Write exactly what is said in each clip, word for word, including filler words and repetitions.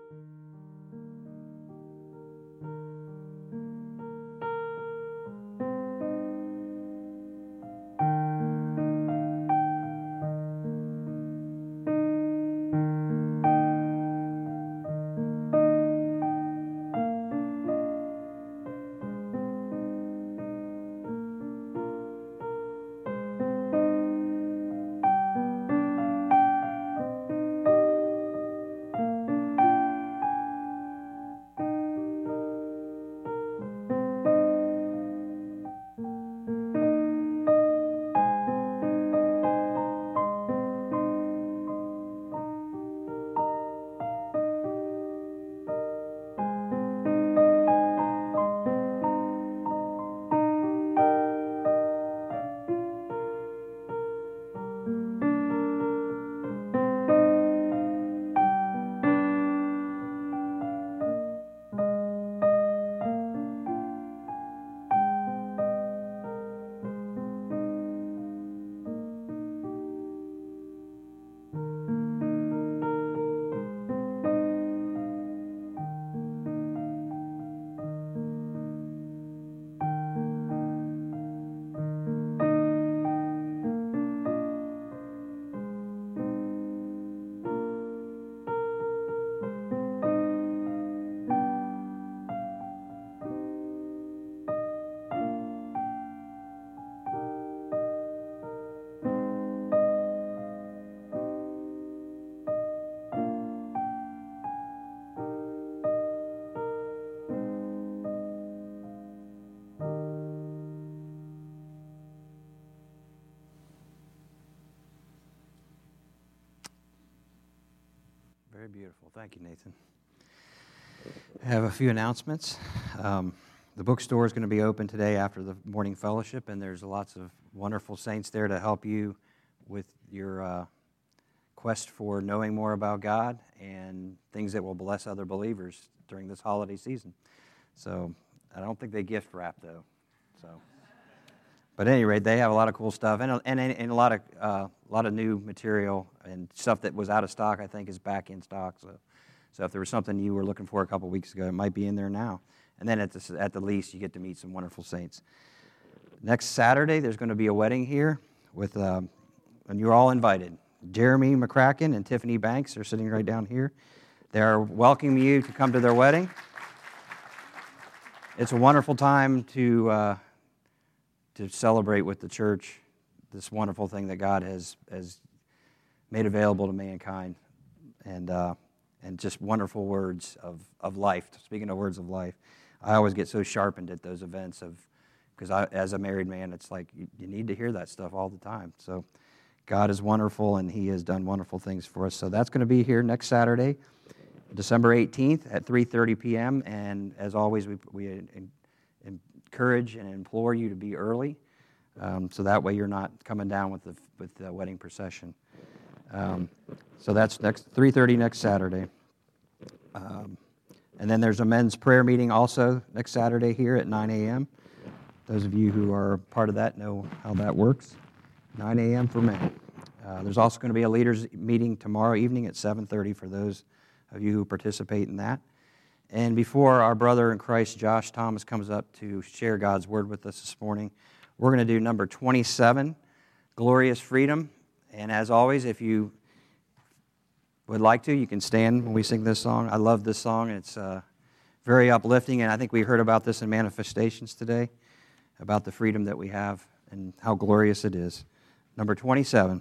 Very beautiful. Thank you, Nathan. I have a few announcements. Um, the bookstore is going to be open today after the morning fellowship, and there's lots of wonderful saints there to help you with your uh, quest for knowing more about God and things that will bless other believers during this holiday season. So I don't think they gift wrap, though. So, but at any rate, they have a lot of cool stuff and and, and a lot of uh, a lot of new material and stuff that was out of stock. I think is back in stock. So, so if there was something you were looking for a couple weeks ago, it might be in there now. And then at the at the least, you get to meet some wonderful saints. Next Saturday, there's going to be a wedding here with, uh, and you're all invited. Jeremy McCracken and Tiffany Banks are sitting right down here. They're welcoming you to come to their wedding. It's a wonderful time to uh, to celebrate with the church this wonderful thing that God has has made available to mankind, and uh, and just wonderful words of, of life. Speaking of words of life, I always get so sharpened at those events of because I, as a married man, it's like you, you need to hear that stuff all the time. So God is wonderful, and He has done wonderful things for us. So that's going to be here next Saturday, December eighteenth at three thirty p.m. And as always, we we encourage and implore you to be early, um, so that way you're not coming down with the with the wedding procession. Um, so that's next three thirty next Saturday. Um, and then there's a men's prayer meeting also next Saturday here at nine a.m. Those of you who are part of that know how that works. nine a.m. for men. Uh, there's also going to be a leaders meeting tomorrow evening at seven thirty for those of you who participate in that. And before our brother in Christ, Josh Thomas, comes up to share God's word with us this morning, we're going to do number twenty-seven, Glorious Freedom. And as always, if you would like to, you can stand when we sing this song. I love this song. It's uh, very uplifting, and I think we heard about this in Manifestations today, about the freedom that we have and how glorious it is. Number twenty-seven.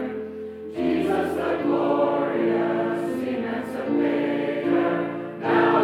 Now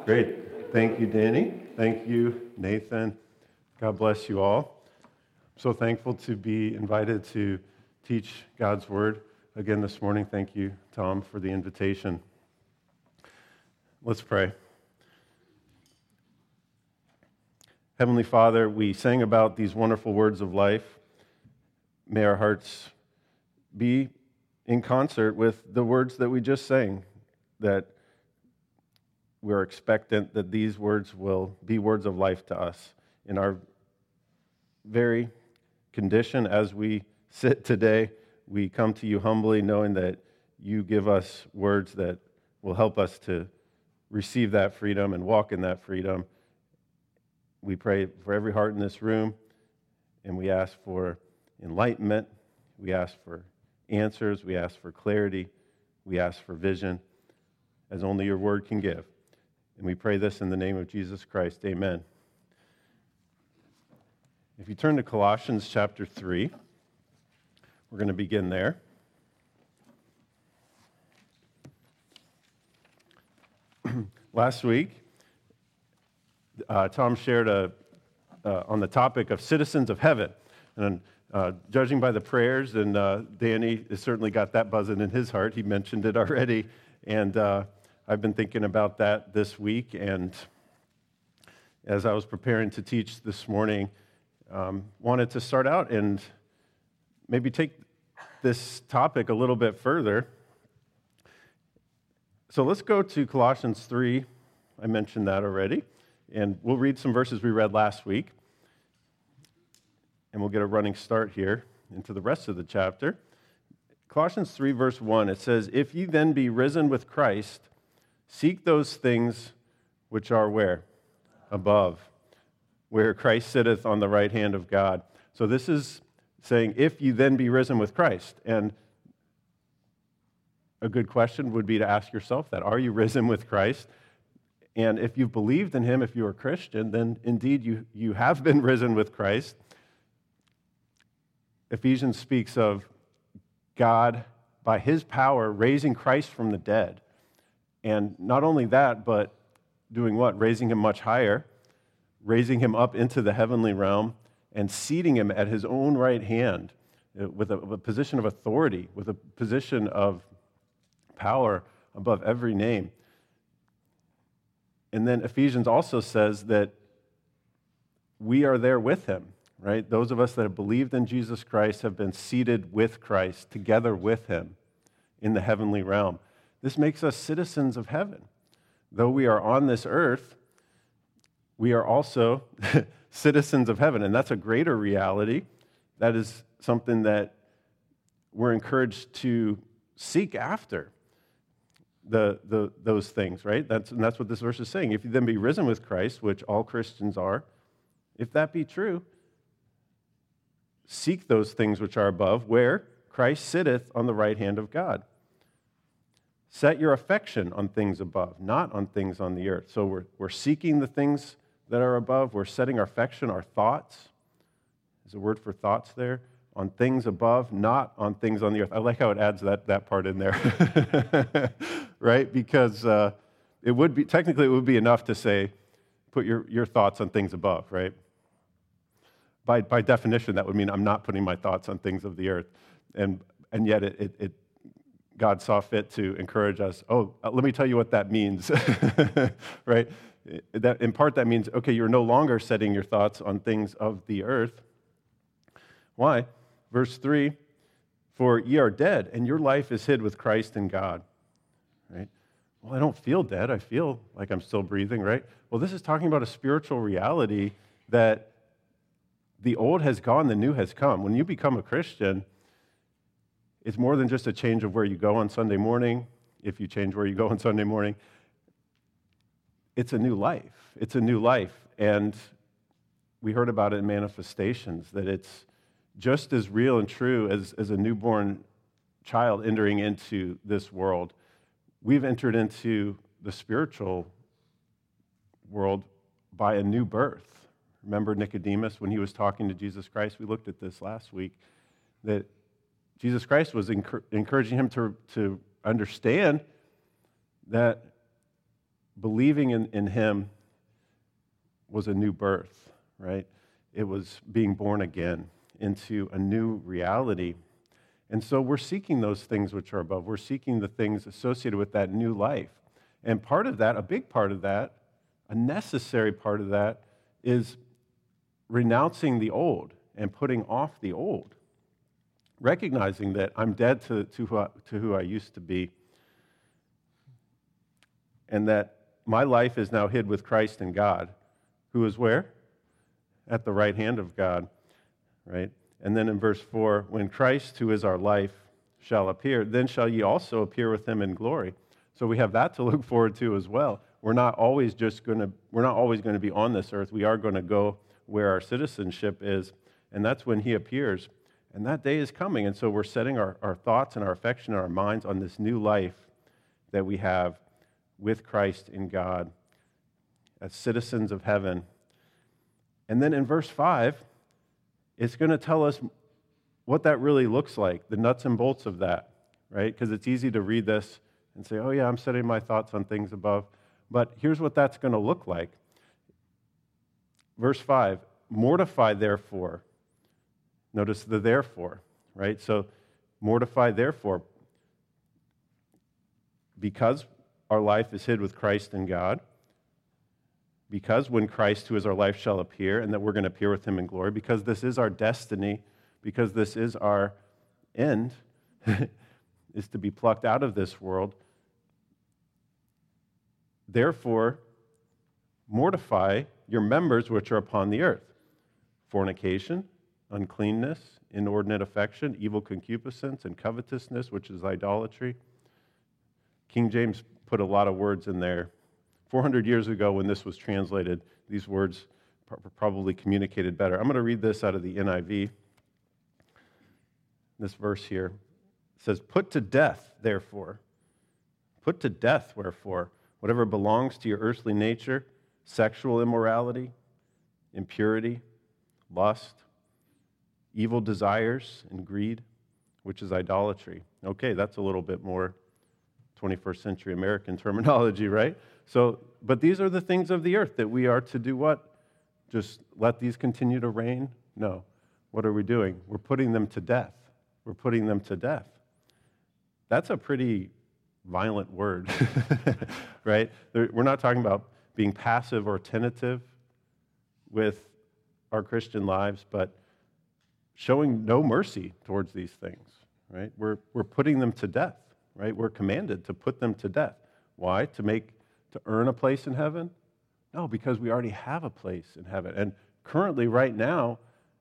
Great. Thank you, Danny. Thank you, Nathan. God bless you all. I'm so thankful to be invited to teach God's Word again this morning. Thank you, Tom, for the invitation. Let's pray. Heavenly Father, we sang about these wonderful words of life. May our hearts be in concert with the words that we just sang, that we're expectant that these words will be words of life to us in our very condition as we sit today. We come to you humbly, knowing that you give us words that will help us to receive that freedom and walk in that freedom. We pray for every heart in this room, and we ask for enlightenment. We ask for answers. We ask for clarity. We ask for vision, as only your word can give. And we pray this in the name of Jesus Christ. Amen. If you turn to Colossians chapter three, we're going to begin there. Last week, uh, Tom shared a, uh, on the topic of citizens of heaven. And uh, judging by the prayers, and uh, Danny has certainly got that buzzing in his heart. He mentioned it already. And uh, I've been thinking about that this week. And as I was preparing to teach this morning, um, wanted to start out and maybe take this topic a little bit further. So let's go to Colossians three. I mentioned that already. And we'll read some verses we read last week. And we'll get a running start here into the rest of the chapter. Colossians three, verse one, it says, "If ye then be risen with Christ, seek those things which are where? Above, where Christ sitteth on the right hand of God." So this is saying, if you then be risen with Christ. And a good question would be to ask yourself that. Are you risen with Christ? And if you've believed in him, if you're a Christian, then indeed you, you have been risen with Christ. Ephesians speaks of God, by his power, raising Christ from the dead. And not only that, but doing what? Raising him much higher, raising him up into the heavenly realm, and seating him at his own right hand with a, a position of authority, with a position of power above every name. And then Ephesians also says that we are there with him, right? Those of us that have believed in Jesus Christ have been seated with Christ, together with him in the heavenly realm. This makes us citizens of heaven. Though we are on this earth, we are also citizens of heaven, and that's a greater reality. That is something that we're encouraged to seek after, the, the those things, right? That's, and that's what this verse is saying. If you then be risen with Christ, which all Christians are, if that be true, seek those things which are above, where Christ sitteth on the right hand of God. Set your affection on things above, not on things on the earth. So we're, we're seeking the things that are above. We're setting our affection, our thoughts, there's a word for thoughts there, on things above, not on things on the earth. I like how it adds that, that part in there, right? Because uh, it would be, technically it would be enough to say, put your, your thoughts on things above, right? By, by definition, that would mean I'm not putting my thoughts on things of the earth. And, and yet it, it, it God saw fit to encourage us, oh, let me tell you what that means, right? That, in part, that means, okay, you're no longer setting your thoughts on things of the earth. Why? Verse three, "For ye are dead, and your life is hid with Christ in God." Right? Well, I don't feel dead. I feel like I'm still breathing, right? Well, this is talking about a spiritual reality that the old has gone, the new has come. When you become a Christian, it's more than just a change of where you go on Sunday morning, if you change where you go on Sunday morning. It's a new life. It's a new life. And we heard about it in Manifestations, that it's just as real and true as, as a newborn child entering into this world. We've entered into the spiritual world by a new birth. Remember Nicodemus when he was talking to Jesus Christ? We looked at this last week, that Jesus Christ was encouraging him to, to understand that believing in, in him was a new birth, right? It was being born again into a new reality. And so we're seeking those things which are above. We're seeking the things associated with that new life. And part of that, a big part of that, a necessary part of that, is renouncing the old and putting off the old. Recognizing that I'm dead to, to, who I, to who I used to be. And that my life is now hid with Christ in God, who is where? At the right hand of God, right? And then in verse four, when Christ, who is our life, shall appear, then shall ye also appear with him in glory. So we have that to look forward to as well. We're not always just going to, we're not always going to be on this earth. We are going to go where our citizenship is, and that's when he appears. And that day is coming, and so we're setting our, our thoughts and our affection and our minds on this new life that we have with Christ in God as citizens of heaven. And then in verse five, it's going to tell us what that really looks like, the nuts and bolts of that, right? Because it's easy to read this and say, oh yeah, I'm setting my thoughts on things above. But here's what that's going to look like. Verse five, mortify therefore. Notice the therefore, right? So mortify therefore, because our life is hid with Christ in God, because when Christ, who is our life, shall appear, and that we're going to appear with him in glory, because this is our destiny, because this is our end, is to be plucked out of this world. Therefore, mortify your members which are upon the earth. Fornication, uncleanness, inordinate affection, evil concupiscence, and covetousness, which is idolatry. King James put a lot of words in there. four hundred years ago when this was translated, these words probably communicated better. I'm going to read this out of the N I V. This verse here says, put to death, therefore. Put to death, wherefore, whatever belongs to your earthly nature, sexual immorality, impurity, lust, evil desires, and greed, which is idolatry. Okay, that's a little bit more twenty-first century American terminology, right? So, but these are the things of the earth that we are to do what? Just let these continue to reign? No. What are we doing? We're putting them to death. We're putting them to death. That's a pretty violent word, right? We're not talking about being passive or tentative with our Christian lives, but showing no mercy towards these things, right? We're, we're putting them to death, right? We're commanded to put them to death. Why? To make, to earn a place in heaven? No, because we already have a place in heaven. And currently, right now,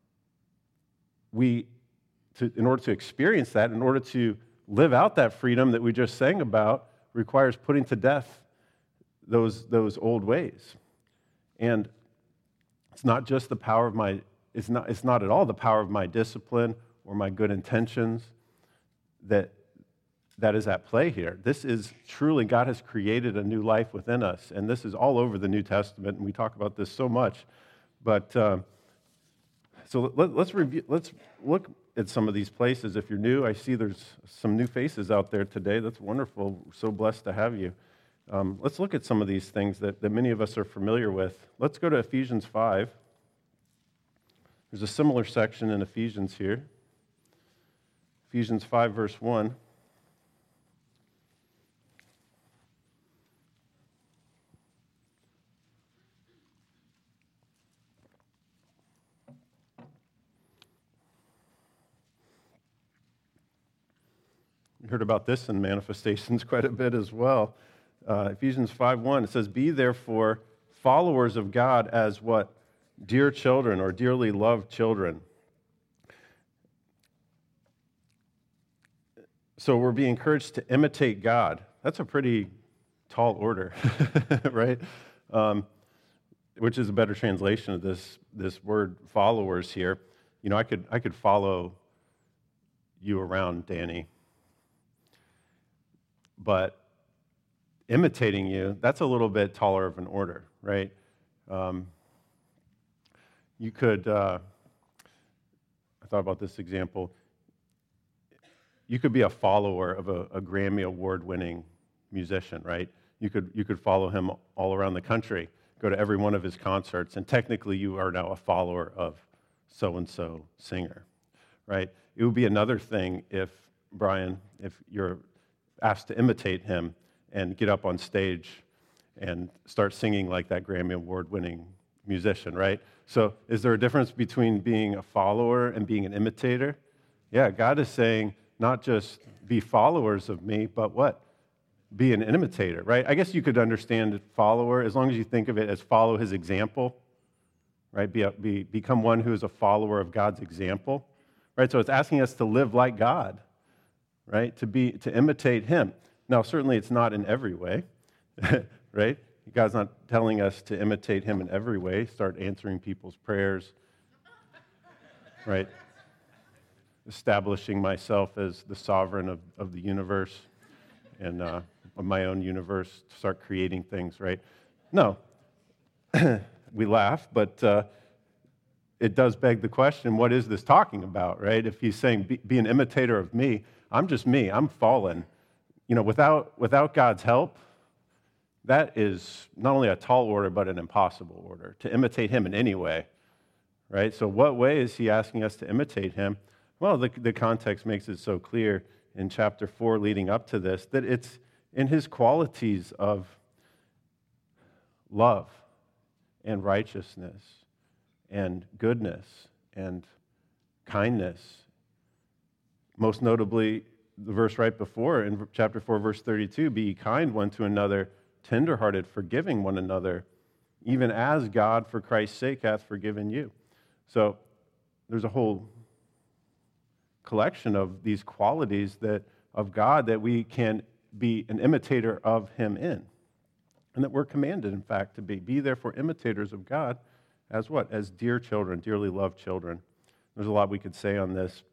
we, to, in order to experience that, in order to live out that freedom that we just sang about, requires putting to death those, those old ways. And it's not just the power of my, it's not, it's not at all the power of my discipline or my good intentions that, that is at play here. This is truly, God has created a new life within us, and this is all over the New Testament, and we talk about this so much. But uh, so let, let's review. Let's look at some of these places. If you're new, I see there's some new faces out there today. That's wonderful. We're so blessed to have you. Um, let's look at some of these things that, that many of us are familiar with. Let's go to Ephesians five. There's a similar section in Ephesians here. Ephesians five, verse one. We heard about this in Manifestations quite a bit as well. Uh, Ephesians five one, it says, be therefore followers of God as what? Dear children, or dearly loved children. So we're being encouraged to imitate God. That's a pretty tall order, right? Um, which is a better translation of this, this word followers here. You know, I could I could follow you around, Danny. But imitating you, that's a little bit taller of an order, right? Um, you could, uh, I thought about this example. You could be a follower of a, a Grammy Award-winning musician, right? you could, you could follow him all around the country, go to every one of his concerts, and technically you are now a follower of so-and-so singer, right? It would be another thing if, Brian, if you're asked to imitate him and get up on stage and start singing like that Grammy Award-winning musician, right? So is there a difference between being a follower and being an imitator? Yeah, God is saying not just be followers of me, but what? Be an imitator, right? I guess you could understand follower as long as you think of it as follow his example, right? Be, a, be become one who is a follower of God's example, right? So it's asking us to live like God, right? To be to imitate him. Now, certainly it's not in every way, right? God's not telling us to imitate him in every way, start answering people's prayers, right? Establishing myself as the sovereign of, of the universe and uh, of my own universe, start creating things, right? No. We laugh, but uh, it does beg the question, what is this talking about, right? If he's saying, be, be an imitator of me, I'm just me, I'm fallen. You know, without, without God's help, that is not only a tall order, but an impossible order, to imitate him in any way, right? So what way is he asking us to imitate him? Well, the, the context makes it so clear in chapter four leading up to this, that it's in his qualities of love and righteousness and goodness and kindness. Most notably, the verse right before, in chapter four, verse thirty-two, be ye kind one to another, tenderhearted, forgiving one another, even as God for Christ's sake hath forgiven you. So there's a whole collection of these qualities that of God that we can be an imitator of him in. And that we're commanded, in fact, to be. Be therefore imitators of God as what? As dear children, dearly loved children. There's a lot we could say on this.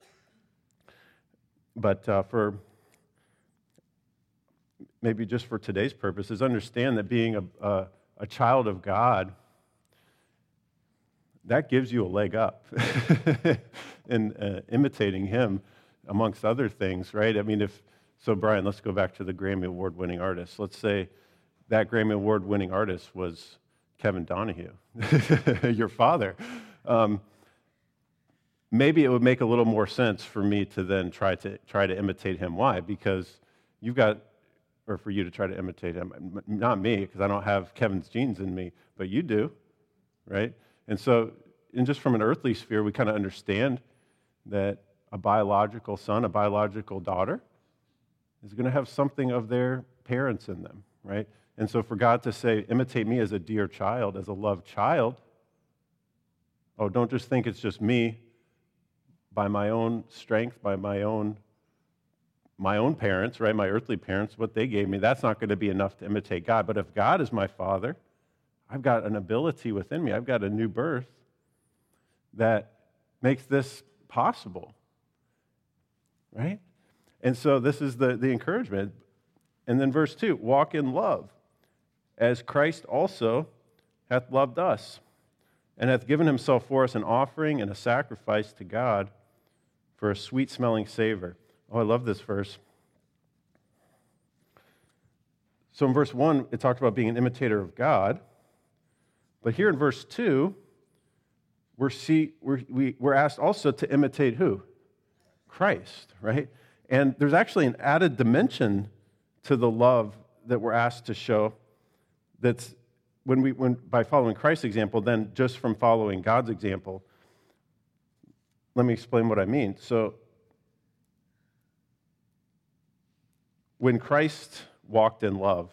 But uh, for maybe just for today's purposes, understand that being a, a, a child of God, that gives you a leg up in uh, imitating him, amongst other things, right? I mean, if, so Brian, let's go back to the Grammy Award-winning artist. Let's say that Grammy Award-winning artist was Kevin Donahue, your father. Um, maybe it would make a little more sense for me to then try to try to imitate him. Why? Because you've got, or for you to try to imitate him. Not me, because I don't have Kevin's genes in me, but you do, right? And so, and just from an earthly sphere, we kind of understand that a biological son, a biological daughter, is going to have something of their parents in them, right? And so for God to say, imitate me as a dear child, as a loved child, oh, don't just think it's just me by my own strength, by my own my own parents, right, my earthly parents, what they gave me, that's not going to be enough to imitate God. But if God is my father, I've got an ability within me, I've got a new birth that makes this possible, right? And so this is the, the encouragement. And then verse two, walk in love, as Christ also hath loved us, and hath given himself for us an offering and a sacrifice to God for a sweet-smelling savor. Oh, I love this verse. So in verse one, it talked about being an imitator of God. But here in verse two, we're, see, we're, we, we're asked also to imitate who? Christ, right? And there's actually an added dimension to the love that we're asked to show that's when we, when, by following Christ's example, then just from following God's example. Let me explain what I mean. So, when Christ walked in love,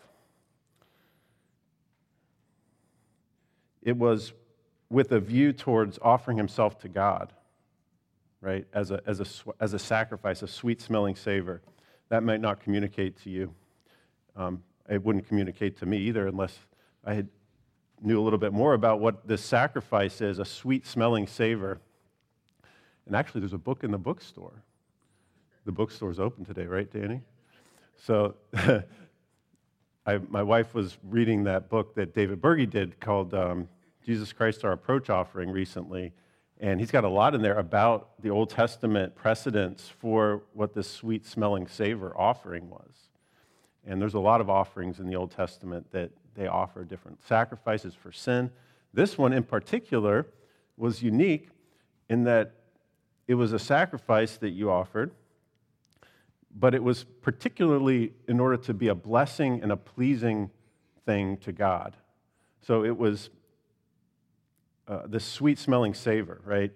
it was with a view towards offering himself to God, right, as a, as a, as a sacrifice, a sweet-smelling savor. That might not communicate to you. Um, it wouldn't communicate to me either unless I had knew a little bit more about what this sacrifice is, a sweet-smelling savor. And actually, there's a book in the bookstore. The bookstore's open today, right, Danny? So I, my wife was reading that book that David Berge did called um, Jesus Christ, Our Approach Offering recently, and he's got a lot in there about the Old Testament precedents for what this sweet-smelling savor offering was. And there's a lot of offerings in the Old Testament that they offer different sacrifices for sin. This one in particular was unique in that it was a sacrifice that you offered, but it was particularly in order to be a blessing and a pleasing thing to God. So it was uh, this sweet-smelling savor, right?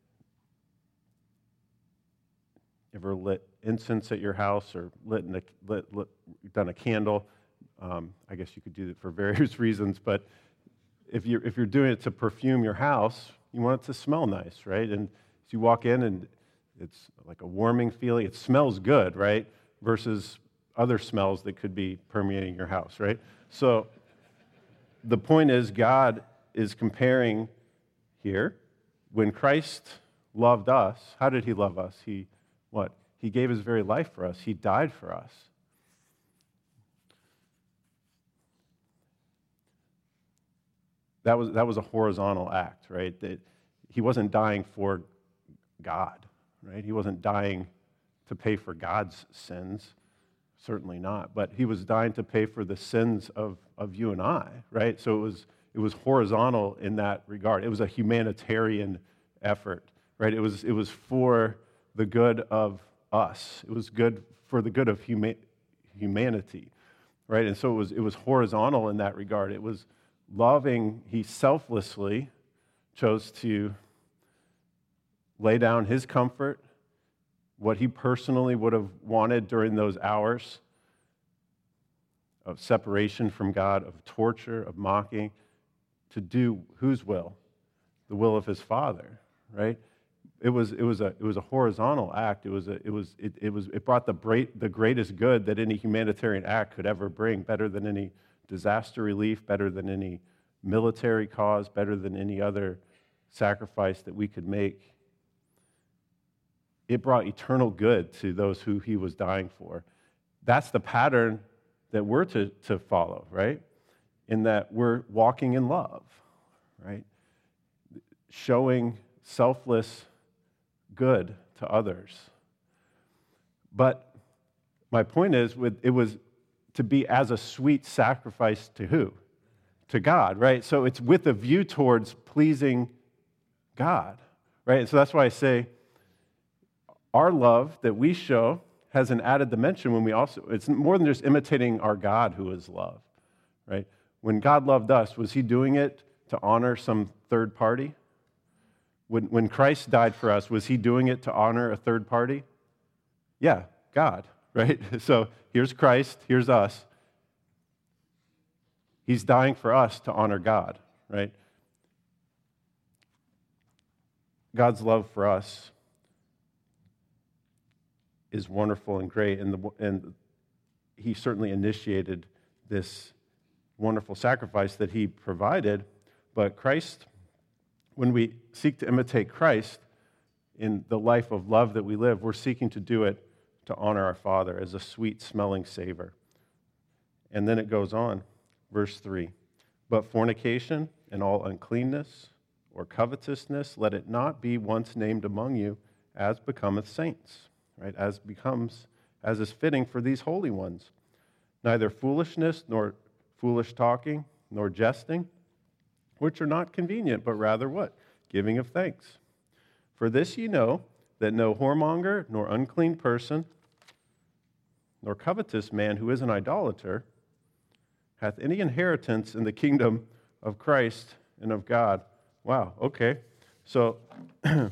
Ever lit incense at your house or lit, in a, lit, lit done a candle? Um, I guess you could do that for various reasons, but if you're, if you're doing it to perfume your house, you want it to smell nice, right? And as you walk in and it's like a warming feeling, it smells good, right? Versus other smells that could be permeating your house, right? So the point is, God is comparing here. When Christ loved us, how did he love us? He, what? He gave his very life for us. He died for us. That was, that was a horizontal act, right? That he wasn't dying for God, right? He wasn't dying to pay for God's sins, certainly not. But he was dying to pay for the sins of, of you and I, right? So it was, it was horizontal in that regard. It was a humanitarian effort, right? It was, it was for the good of us. It was good for the good of huma- humanity, right? And so it was, it was horizontal in that regard. It was loving. He selflessly chose to lay down his comfort, what he personally would have wanted during those hours of separation from God, of torture, of mocking, to do whose will? The will of his Father, right? It was, it was a, it was a horizontal act. It was, a, it was, it, it was, it brought the great, the greatest good that any humanitarian act could ever bring, better than any disaster relief, better than any military cause, better than any other sacrifice that we could make. It brought eternal good to those who he was dying for. That's the pattern that we're to, to follow, right? In that we're walking in love, right? Showing selfless good to others. But my point is, it was to be as a sweet sacrifice to who? To God, right? So it's with a view towards pleasing God, right? And so that's why I say our love that we show has an added dimension when we also, it's more than just imitating our God who is love, right? When God loved us, was he doing it to honor some third party? When, when Christ died for us, was he doing it to honor a third party? Yeah, God, right? So here's Christ, here's us. He's dying for us to honor God, right? God's love for us is wonderful and great, and, the, and he certainly initiated this wonderful sacrifice that he provided. But Christ, when we seek to imitate Christ in the life of love that we live, we're seeking to do it to honor our Father as a sweet-smelling savor. And then it goes on, verse three. But fornication and all uncleanness or covetousness, let it not be once named among you as becometh saints, right? As becomes, as is fitting for these holy ones. Neither foolishness, nor foolish talking, nor jesting, which are not convenient, but rather what? Giving of thanks. For this ye know, that no whoremonger, nor unclean person, nor covetous man who is an idolater, hath any inheritance in the kingdom of Christ and of God. Wow, okay. So, the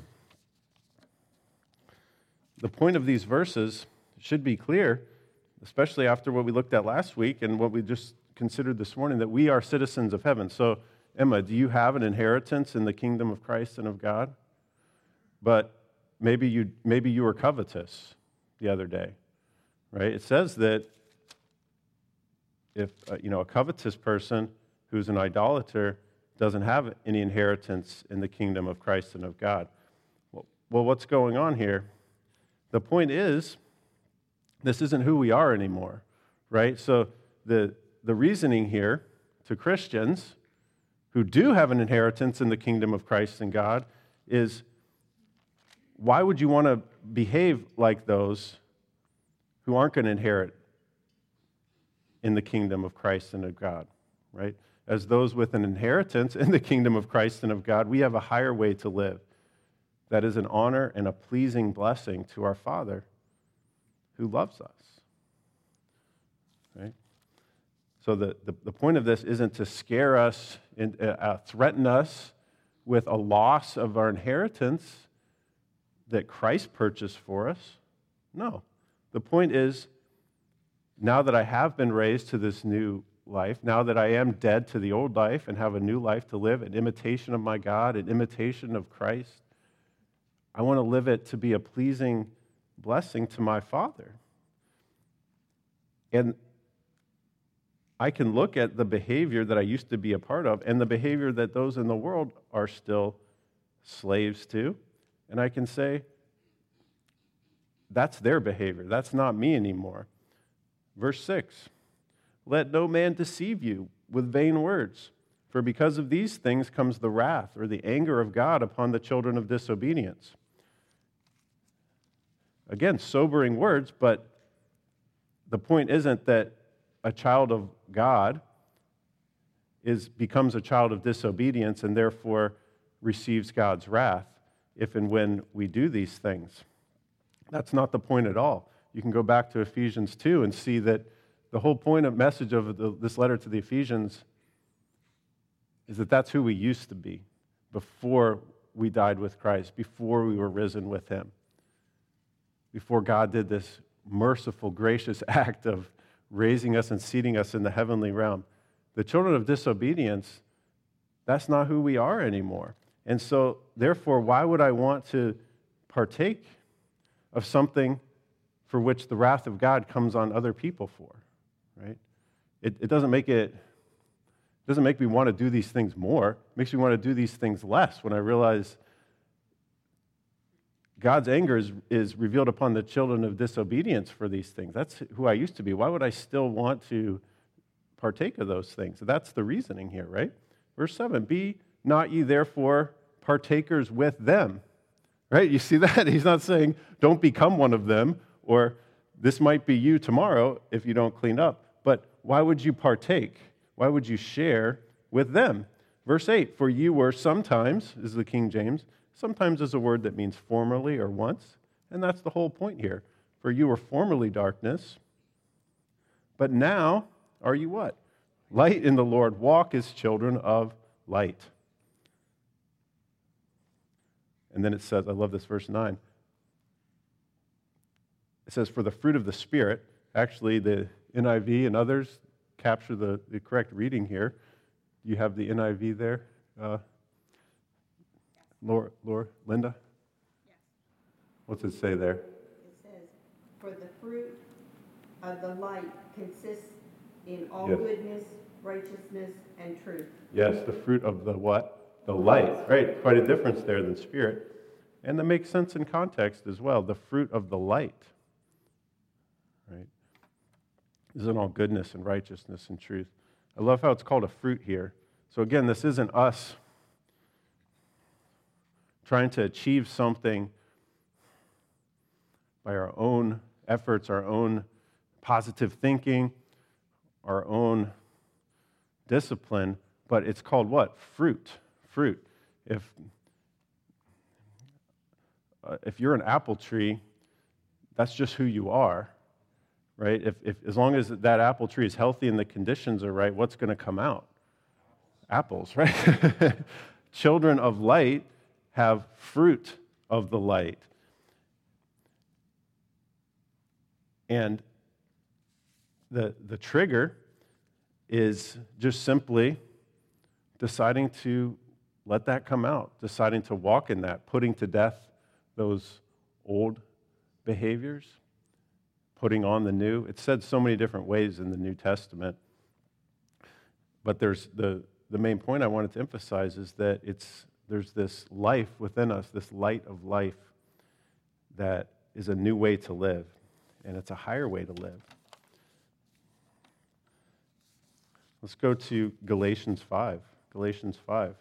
point of these verses should be clear, especially after what we looked at last week and what we just considered this morning, that we are citizens of heaven. So, Emma, do you have an inheritance in the kingdom of Christ and of God? But maybe you maybe you were covetous the other day, right? It says that if uh, you know a covetous person who's an idolater doesn't have any inheritance in the kingdom of Christ and of God. Well, well, what's going on here? The point is, this isn't who we are anymore, right? So the the reasoning here to Christians who do have an inheritance in the kingdom of Christ and God is, why would you want to behave like those who aren't going to inherit in the kingdom of Christ and of God, right? As those with an inheritance in the kingdom of Christ and of God, we have a higher way to live. That is an honor and a pleasing blessing to our Father who loves us, right? So the, the, the point of this isn't to scare us and uh, threaten us with a loss of our inheritance that Christ purchased for us. No. The point is, now that I have been raised to this new life, now that I am dead to the old life and have a new life to live, an imitation of my God, an imitation of Christ, I want to live it to be a pleasing blessing to my Father. And I can look at the behavior that I used to be a part of and the behavior that those in the world are still slaves to, and I can say, that's their behavior. That's not me anymore. Verse six, let no man deceive you with vain words, for because of these things comes the wrath or the anger of God upon the children of disobedience. Again, sobering words, but the point isn't that a child of God is becomes a child of disobedience and therefore receives God's wrath if and when we do these things. That's not the point at all. You can go back to Ephesians two and see that the whole point of message of the, this letter to the Ephesians is that that's who we used to be before we died with Christ, before we were risen with him, before God did this merciful, gracious act of raising us and seating us in the heavenly realm. The children of disobedience, that's not who we are anymore. And so, therefore, why would I want to partake of something for which the wrath of God comes on other people for, right? It, it doesn't make it, doesn't make me want to do these things more. It makes me want to do these things less when I realize God's anger is, is revealed upon the children of disobedience for these things. That's who I used to be. Why would I still want to partake of those things? That's the reasoning here, right? Verse seven, be not ye therefore partakers with them, right? You see that? He's not saying don't become one of them, or this might be you tomorrow if you don't clean up. But why would you partake? Why would you share with them? Verse eight, for you were sometimes, is the King James, sometimes is a word that means formerly or once, and that's the whole point here. For you were formerly darkness, but now are you what? Light in the Lord. Walk as children of light. And then it says, I love this, verse nine. It says, for the fruit of the Spirit, actually the N I V and others capture the, the correct reading here. Do you have the N I V there? Uh, Laura, Laura, Linda? Yes. What's it say there? It says, for the fruit of the light consists in all Yes. goodness, righteousness, and truth. Yes, the fruit of the what? The light. Right, quite a difference there than spirit. And that makes sense in context as well. The fruit of the light. Right? Isn't all goodness and righteousness and truth. I love how it's called a fruit here. So again, this isn't us trying to achieve something by our own efforts, our own positive thinking, our own discipline, but it's called what? Fruit. Fruit. If, uh, if you're an apple tree, that's just who you are, right? If, if as long as that apple tree is healthy and the conditions are right, what's going to come out? Apples, right? Children of light have fruit of the light. And the, the trigger is just simply deciding to let that come out, deciding to walk in that, putting to death those old behaviors, putting on the new. It's said so many different ways in the New Testament. But there's the, the main point I wanted to emphasize is that it's there's this life within us, this light of life that is a new way to live, and it's a higher way to live. Let's go to Galatians five. Galatians five.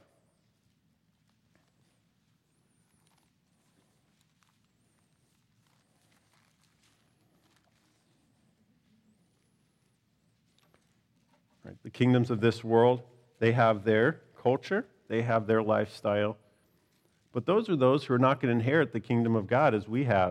Right? The kingdoms of this world, they have their culture, they have their lifestyle, but those are those who are not going to inherit the kingdom of God as we have.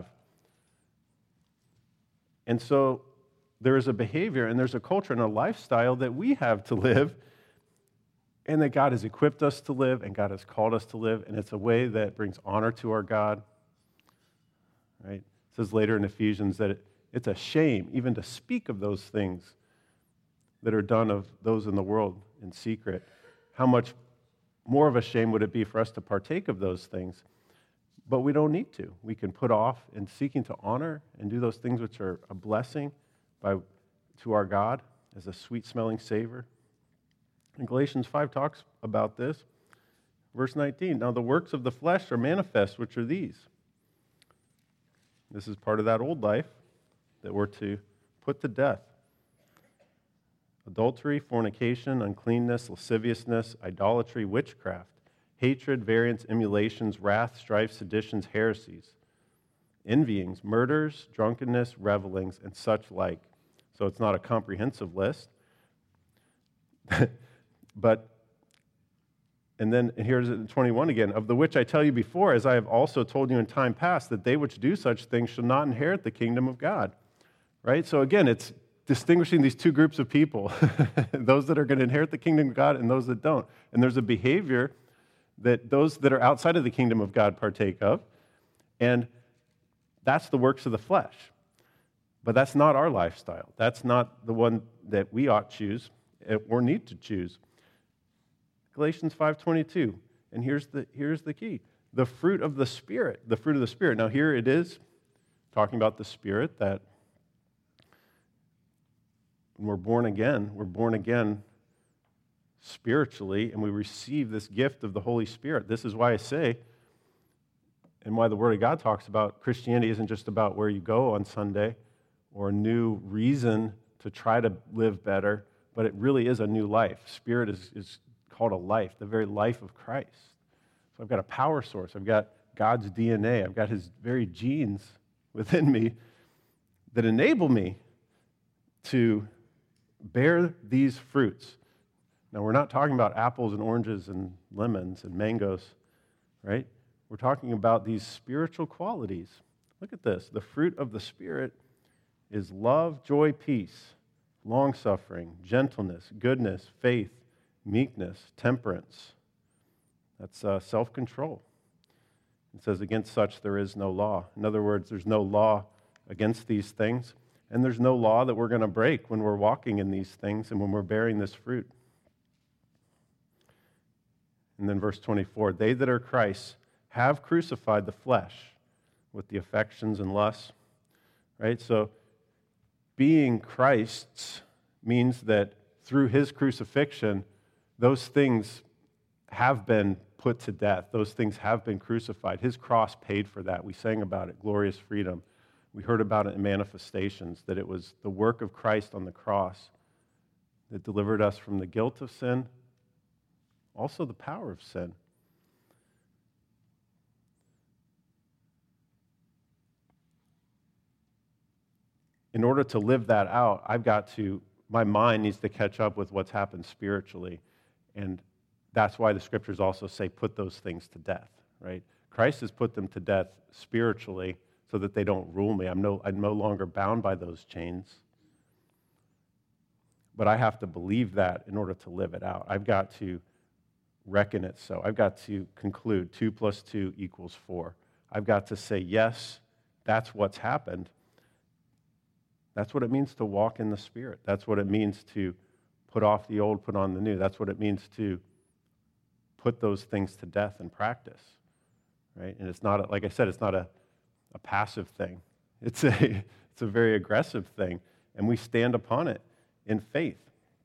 And so there is a behavior and there's a culture and a lifestyle that we have to live and that God has equipped us to live and God has called us to live, and it's a way that brings honor to our God. Right? It says later in Ephesians that it, it's a shame even to speak of those things that are done of those in the world in secret. How much more of a shame would it be for us to partake of those things? But we don't need to. We can put off in seeking to honor and do those things which are a blessing by, to our God as a sweet-smelling savor. And Galatians five talks about this. Verse nineteen, now the works of the flesh are manifest, which are these. This is part of that old life that we're to put to death. Adultery, fornication, uncleanness, lasciviousness, idolatry, witchcraft, hatred, variance, emulations, wrath, strife, seditions, heresies, envyings, murders, drunkenness, revelings, and such like. So it's not a comprehensive list. But, and then and here's it in twenty-one again, of the which I tell you before, as I have also told you in time past, that they which do such things shall not inherit the kingdom of God. Right? So again, it's distinguishing these two groups of people, those that are going to inherit the kingdom of God and those that don't. And there's a behavior that those that are outside of the kingdom of God partake of, and that's the works of the flesh. But that's not our lifestyle. That's not the one that we ought to choose or need to choose. Galatians five twenty-two, and here's the, here's the key. The fruit of the Spirit, the fruit of the Spirit. Now here it is, talking about the Spirit, that when we're born again, we're born again spiritually, and we receive this gift of the Holy Spirit. This is why I say, and why the Word of God talks about Christianity isn't just about where you go on Sunday or a new reason to try to live better, but it really is a new life. Spirit is, is called a life, the very life of Christ. So I've got a power source. I've got God's D N A. I've got His very genes within me that enable me to bear these fruits. Now, we're not talking about apples and oranges and lemons and mangoes, right? We're talking about these spiritual qualities. Look at this. The fruit of the Spirit is love, joy, peace, long-suffering, gentleness, goodness, faith, meekness, temperance. That's uh, self-control. It says, against such there is no law. In other words, there's no law against these things, and there's no law that we're going to break when we're walking in these things and when we're bearing this fruit. And then verse twenty-four, they that are Christ's have crucified the flesh with the affections and lusts. Right? So being Christ's means that through His crucifixion, those things have been put to death. Those things have been crucified. His cross paid for that. We sang about it, glorious freedom. We heard about it in manifestations, that it was the work of Christ on the cross that delivered us from the guilt of sin, also the power of sin. In order to live that out, I've got to, my mind needs to catch up with what's happened spiritually. And that's why the scriptures also say, put those things to death, right? Christ has put them to death spiritually so that they don't rule me. I'm no, I'm no longer bound by those chains. But I have to believe that in order to live it out. I've got to reckon it so. I've got to conclude two plus two equals four. I've got to say, yes, that's what's happened. That's what it means to walk in the Spirit. That's what it means to put off the old, put on the new. That's what it means to put those things to death in practice, right? And it's not, a, like I said, it's not a, a passive thing. It's a, it's a very aggressive thing, and we stand upon it in faith.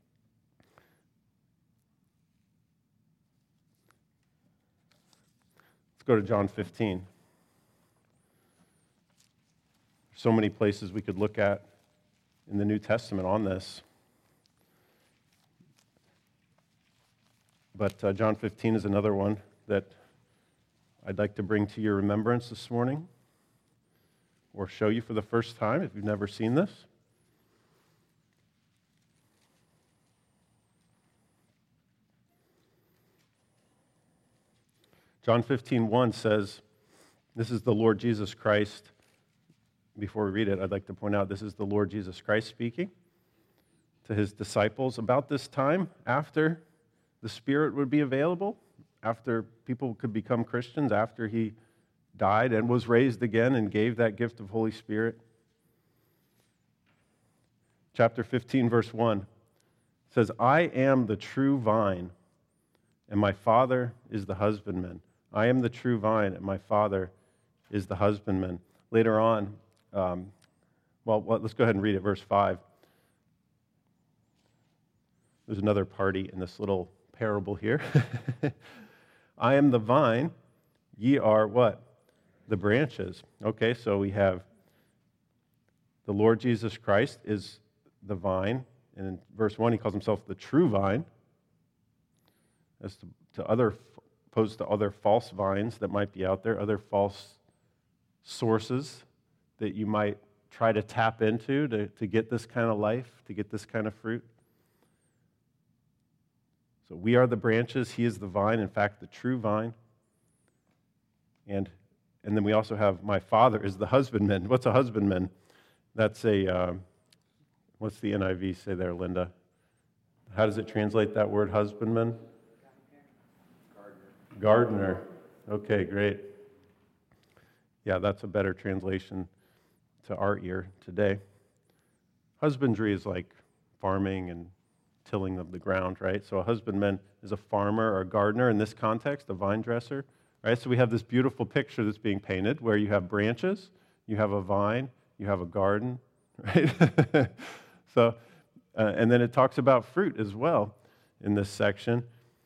Let's go to John fifteen. There's so many places we could look at in the New Testament on this. But uh, John fifteen is another one that I'd like to bring to your remembrance this morning, or show you for the first time if you've never seen this. John fifteen one says, this is the Lord Jesus Christ. Before we read it, I'd like to point out this is the Lord Jesus Christ speaking to his disciples about this time after the Spirit would be available, after people could become Christians, after he died and was raised again and gave that gift of Holy Spirit. Chapter fifteen, verse one says, I am the true vine, and my Father is the husbandman. I am the true vine, and my Father is the husbandman. Later on, um, well, well, let's go ahead and read it, verse five. There's another party in this little parable here. I am the vine, ye are what? The branches. Okay, so we have the Lord Jesus Christ is the vine. And in verse one, he calls himself the true vine, as to, to other, opposed to other false vines that might be out there, other false sources that you might try to tap into to, to get this kind of life, to get this kind of fruit. So we are the branches, he is the vine, in fact, the true vine. And, and then we also have my Father is the husbandman. What's a husbandman? That's a... Uh, What's the N I V say there, Linda? How does it translate that word, husbandman? Gardener. Gardener. Okay, great. Yeah, that's a better translation to our ear today. Husbandry is like farming and tilling of the ground, right? So a husbandman is a farmer or a gardener in this context, a vine dresser, right? So we have this beautiful picture that's being painted where you have branches, you have a vine, you have a garden, right? So, uh, and then it talks about fruit as well in this section.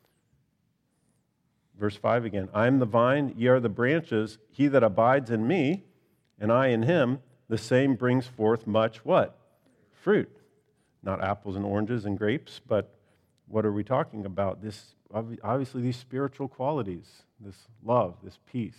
Verse five again, I am the vine, ye are the branches. He that abides in me, and I in him, the same brings forth much what? Fruit. Not apples and oranges and grapes, but what are we talking about? This obviously these spiritual qualities, this love, this peace.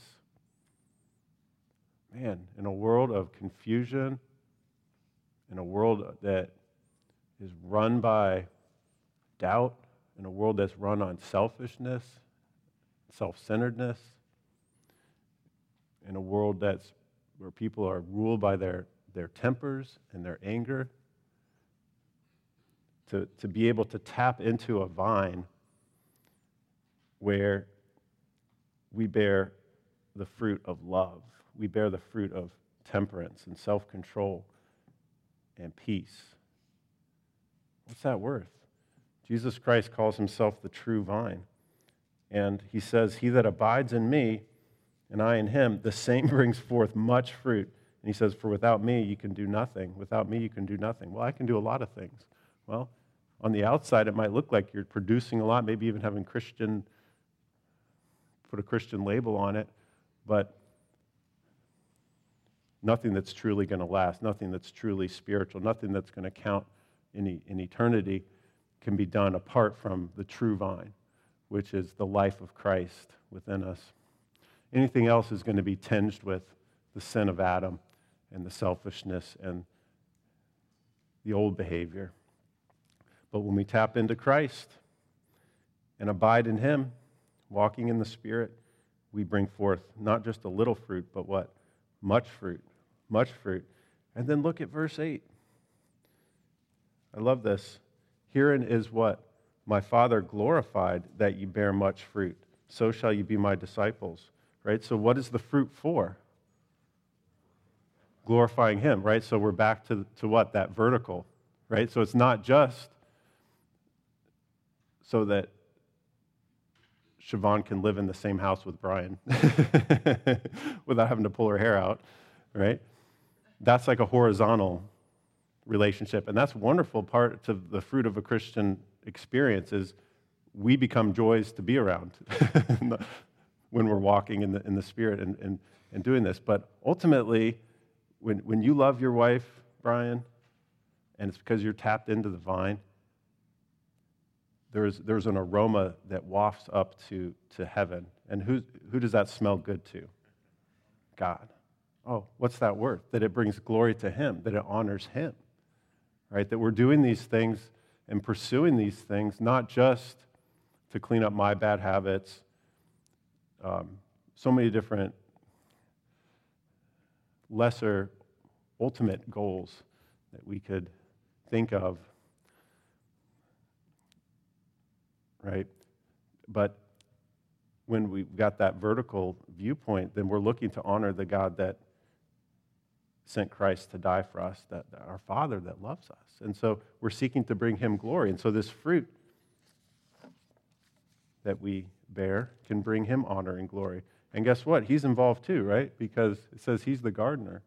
Man, in a world of confusion, in a world that is run by doubt, in a world that's run on selfishness, self-centeredness, in a world that's where people are ruled by their, their tempers and their anger, to, to be able to tap into a vine where we bear the fruit of love, we bear the fruit of temperance and self-control and peace. What's that worth? Jesus Christ calls himself the true vine. And he says, he that abides in me, and I in him, the same brings forth much fruit. And he says, for without me you can do nothing. Without me you can do nothing. Well, I can do a lot of things. Well, on the outside it might look like you're producing a lot, maybe even having Christian, put a Christian label on it, but nothing that's truly going to last, nothing that's truly spiritual, nothing that's going to count in, in eternity can be done apart from the true vine, which is the life of Christ within us. Anything else is going to be tinged with the sin of Adam and the selfishness and the old behavior. But when we tap into Christ and abide in him, walking in the Spirit, we bring forth not just a little fruit, but what? Much fruit. Much fruit. And then look at verse eight. I love this. Herein is what? My Father glorified that ye bear much fruit. So shall you be my disciples. Right? So what is the fruit for? Glorifying him, right? So we're back to, to what? That vertical, right? So it's not just so that Siobhan can live in the same house with Brian without having to pull her hair out, right? That's like a horizontal relationship. And that's a wonderful part to the fruit of a Christian experience is we become joys to be around when we're walking in the, in the Spirit and, and, and doing this. But ultimately, when, when you love your wife, Brian, and it's because you're tapped into the vine, there's, there's an aroma that wafts up to, to heaven. And who, who does that smell good to? God. Oh, what's that worth? That it brings glory to him, that it honors him, right? That we're doing these things and pursuing these things, not just to clean up my bad habits um, so many different lesser ultimate goals that we could think of, right? But when we've got that vertical viewpoint, then we're looking to honor the God that sent Christ to die for us, that, that our Father that loves us. And so we're seeking to bring him glory. And so this fruit that we bear can bring him honor and glory. And guess what? He's involved too, right? Because it says he's the gardener.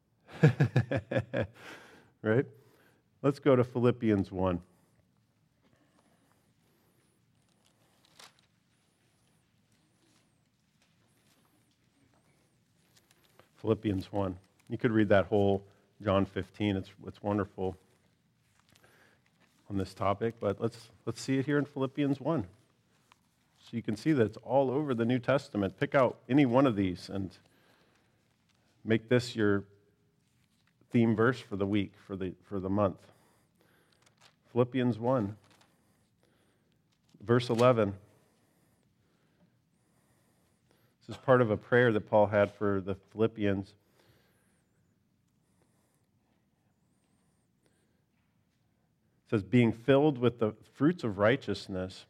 Right? Let's go to Philippians one. Philippians one. You could read that whole John fifteen. It's, it's wonderful on this topic, but let's, let's see it here in Philippians one. So you can see that it's all over the New Testament. Pick out any one of these and make this your theme verse for the week, for the, for the month. Philippians one, verse eleven. This is part of a prayer that Paul had for the Philippians. It says, being filled with the fruits of righteousness,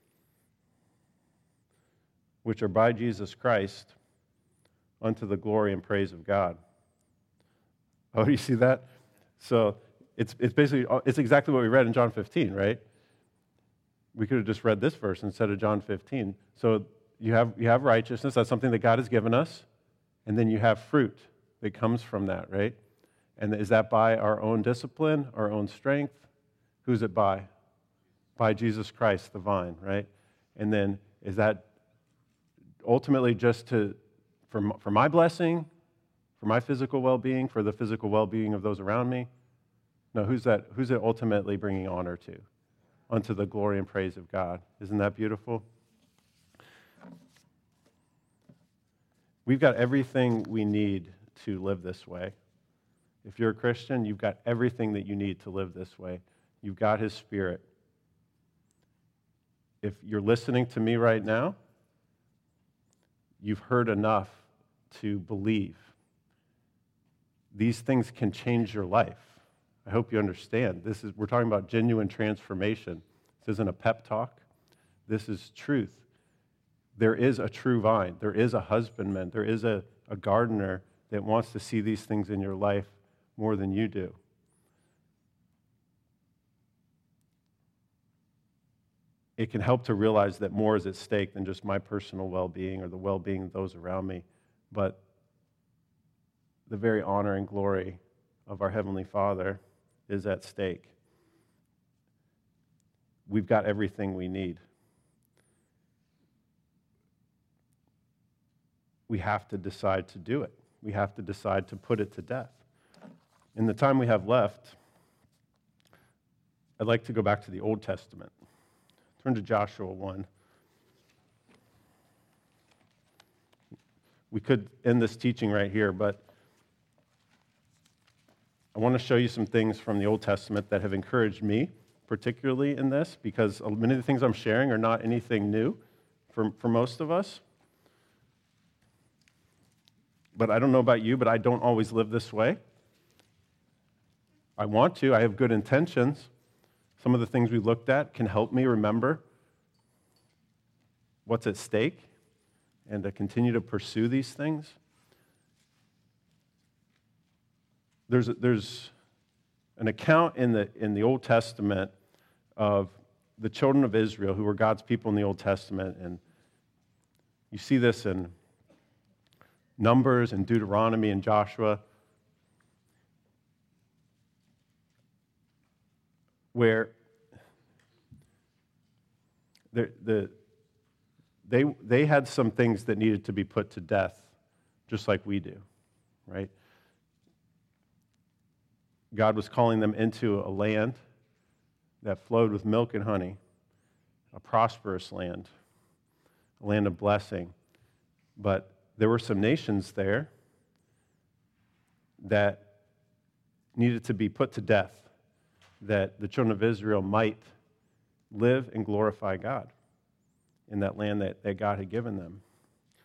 which are by Jesus Christ, unto the glory and praise of God. Oh, do you see that? So it's it's basically, it's exactly what we read in John fifteen, right? We could have just read this verse instead of John fifteen. So you have you have righteousness, that's something that God has given us, and then you have fruit that comes from that, right? And is that by our own discipline, our own strength? Who's it by? By Jesus Christ, the vine, right? And then is that ultimately just to for, for my blessing, for my physical well-being, for the physical well-being of those around me? No, who's that? Who's it ultimately bringing honor to? Unto the glory and praise of God. Isn't that beautiful? We've got everything we need to live this way. If you're a Christian, you've got everything that you need to live this way. You've got his Spirit. If you're listening to me right now, you've heard enough to believe. These things can change your life. I hope you understand. This is, we're talking about genuine transformation. This isn't a pep talk. This is truth. There is a true vine. There is a husbandman. There is a, a gardener that wants to see these things in your life more than you do. It can help to realize that more is at stake than just my personal well-being or the well-being of those around me, but the very honor and glory of our Heavenly Father is at stake. We've got everything we need. We have to decide to do it. We have to decide to put it to death. In the time we have left, I'd like to go back to the Old Testament. Turn to Joshua one. We could end this teaching right here, but I want to show you some things from the Old Testament that have encouraged me, particularly in this, because many of the things I'm sharing are not anything new for, for most of us. But I don't know about you, but I don't always live this way. I want to. I have good intentions. Some of the things we looked at can help me remember what's at stake and to continue to pursue these things. There's, a, there's an account in the, in the Old Testament of the children of Israel who were God's people in the Old Testament. And you see this in Numbers and Deuteronomy and Joshua, where the, the, they, they had some things that needed to be put to death, just like we do, right? God was calling them into a land that flowed with milk and honey, a prosperous land, a land of blessing. But there were some nations there that needed to be put to death, that the children of Israel might live and glorify God in that land that, that God had given them.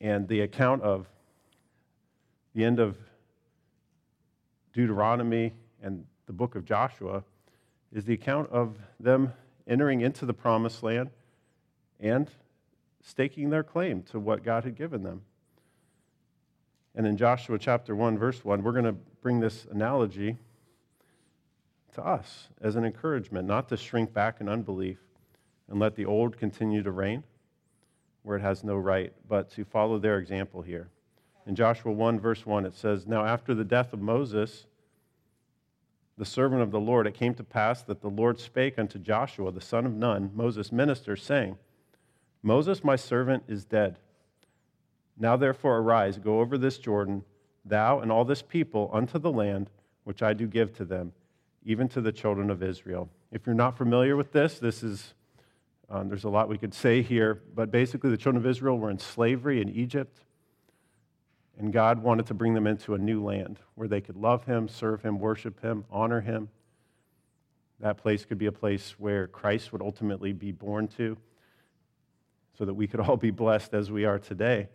And the account of the end of Deuteronomy and the book of Joshua is the account of them entering into the promised land and staking their claim to what God had given them. And in Joshua chapter one, verse one, we're going to bring this analogy to us as an encouragement, not to shrink back in unbelief and let the old continue to reign where it has no right, but to follow their example here. In Joshua one, verse one, it says, "Now after the death of Moses, the servant of the Lord, it came to pass that the Lord spake unto Joshua, the son of Nun, Moses' minister, saying, Moses, my servant, is dead. Now therefore arise, go over this Jordan, thou and all this people, unto the land which I do give to them, even to the children of Israel." If you're not familiar with this, this is, um, there's a lot we could say here, but basically the children of Israel were in slavery in Egypt, and God wanted to bring them into a new land where they could love him, serve him, worship him, honor him. That place could be a place where Christ would ultimately be born to, so that we could all be blessed as we are today.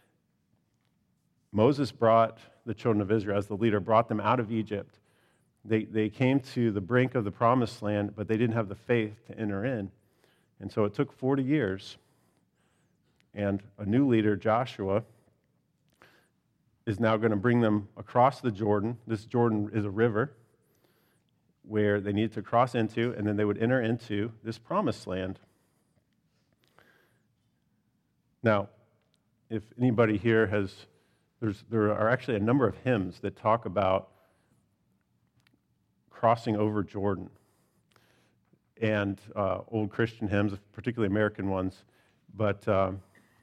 Moses brought the children of Israel, as the leader, brought them out of Egypt. They, they came to the brink of the promised land, but they didn't have the faith to enter in. And so it took forty years, and a new leader, Joshua, is now going to bring them across the Jordan. This Jordan is a river where they need to cross into, and then they would enter into this promised land. Now, if anybody here has, there's, there are actually a number of hymns that talk about crossing over Jordan. And uh, old Christian hymns, particularly American ones, but um,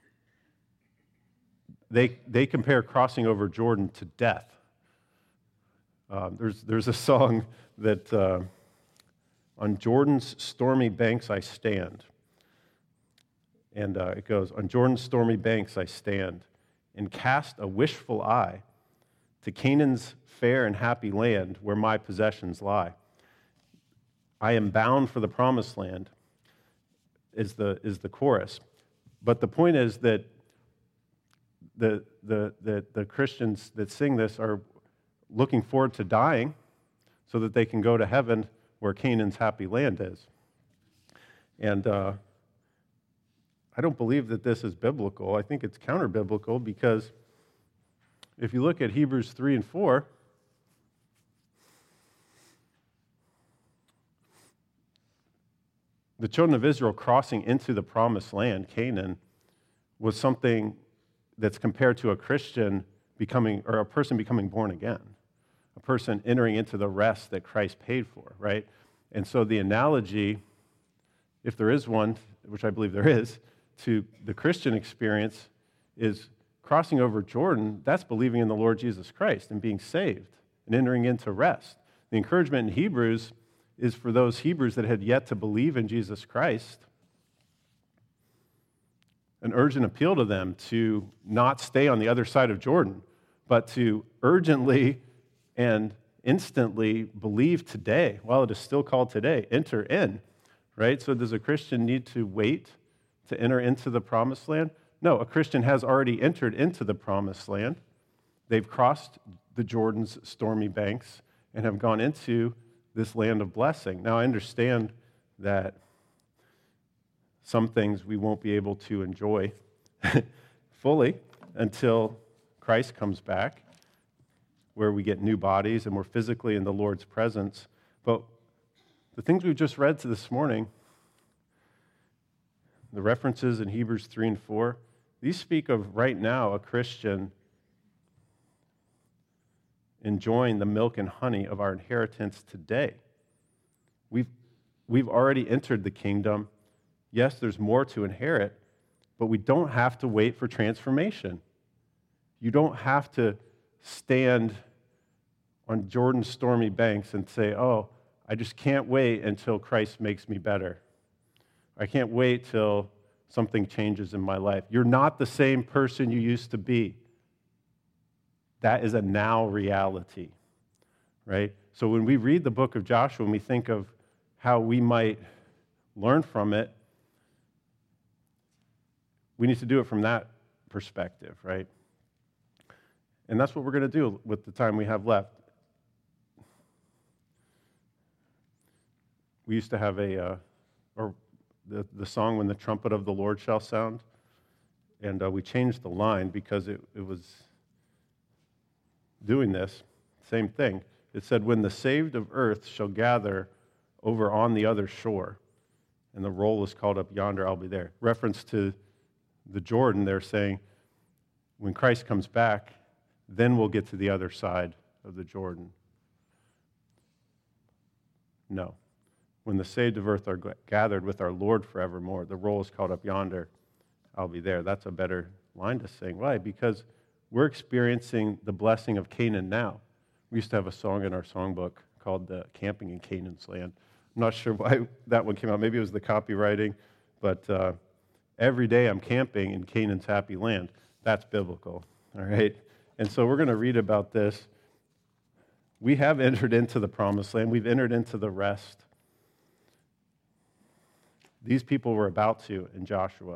they they compare crossing over Jordan to death. Um, there's there's a song that uh, on Jordan's stormy banks I stand. And uh, it goes, "On Jordan's stormy banks I stand, and cast a wishful eye to Canaan's fair and happy land where my possessions lie. I am bound for the promised land," is the is the chorus. But the point is that the the the, the Christians that sing this are looking forward to dying so that they can go to heaven where Canaan's happy land is. And uh, I don't believe that this is biblical. I think it's counter-biblical, because if you look at Hebrews three and four, the children of Israel crossing into the promised land, Canaan, was something that's compared to a Christian becoming, or a person becoming born again, a person entering into the rest that Christ paid for, right? And so the analogy, if there is one, which I believe there is, to the Christian experience is crossing over Jordan. That's believing in the Lord Jesus Christ and being saved and entering into rest. The encouragement in Hebrews is for those Hebrews that had yet to believe in Jesus Christ, an urgent appeal to them to not stay on the other side of Jordan, but to urgently and instantly believe today, while it is still called today, enter in, right? So does a Christian need to wait to enter into the promised land? No, a Christian has already entered into the promised land. They've crossed the Jordan's stormy banks and have gone into this land of blessing. Now, I understand that some things we won't be able to enjoy fully until Christ comes back, where we get new bodies and we're physically in the Lord's presence. But the things we've just read to this morning, the references in Hebrews three and four, these speak of right now a Christian enjoying the milk and honey of our inheritance today. We've, we've already entered the kingdom. Yes, there's more to inherit, but we don't have to wait for transformation. You don't have to stand on Jordan's stormy banks and say, oh, I just can't wait until Christ makes me better. I can't wait till something changes in my life. You're not the same person you used to be. That is a now reality, right? So when we read the book of Joshua and we think of how we might learn from it, we need to do it from that perspective, right? And that's what we're going to do with the time we have left. We used to have a, uh, or the, the song, When the Trumpet of the Lord Shall Sound, and uh, we changed the line because it, it was doing this, same thing. It said, when the saved of earth shall gather over on the other shore, and the roll is called up yonder, I'll be there. Reference to the Jordan, they're saying, when Christ comes back, then we'll get to the other side of the Jordan. No. When the saved of earth are gathered with our Lord forevermore, the roll is called up yonder, I'll be there. That's a better line to sing. Why? Because we're experiencing the blessing of Canaan now. We used to have a song in our songbook called uh, Camping in Canaan's Land. I'm not sure why that one came out. Maybe it was the copywriting, but uh, every day I'm camping in Canaan's happy land. That's biblical, all right? And so we're going to read about this. We have entered into the promised land. We've entered into the rest. These people were about to in Joshua.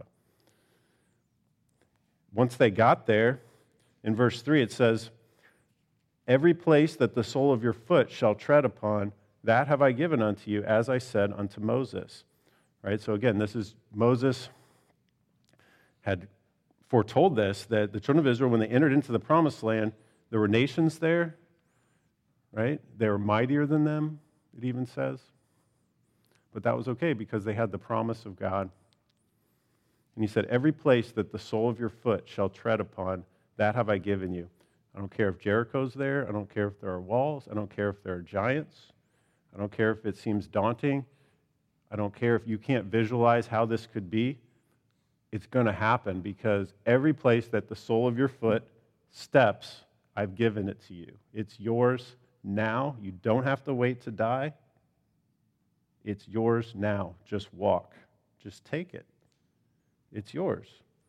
Once they got there, in verse three it says, every place that the sole of your foot shall tread upon, that have I given unto you, as I said unto Moses. Right? So again, this is Moses had foretold this, that the children of Israel, when they entered into the promised land, there were nations there, right? They were mightier than them, it even says. But that was okay because they had the promise of God. And he said, every place that the sole of your foot shall tread upon, that have I given you. I don't care if Jericho's there. I don't care if there are walls. I don't care if there are giants. I don't care if it seems daunting. I don't care if you can't visualize how this could be. It's going to happen because every place that the sole of your foot steps, I've given it to you. It's yours now. You don't have to wait to die. It's yours now. Just walk. Just take it. It's yours.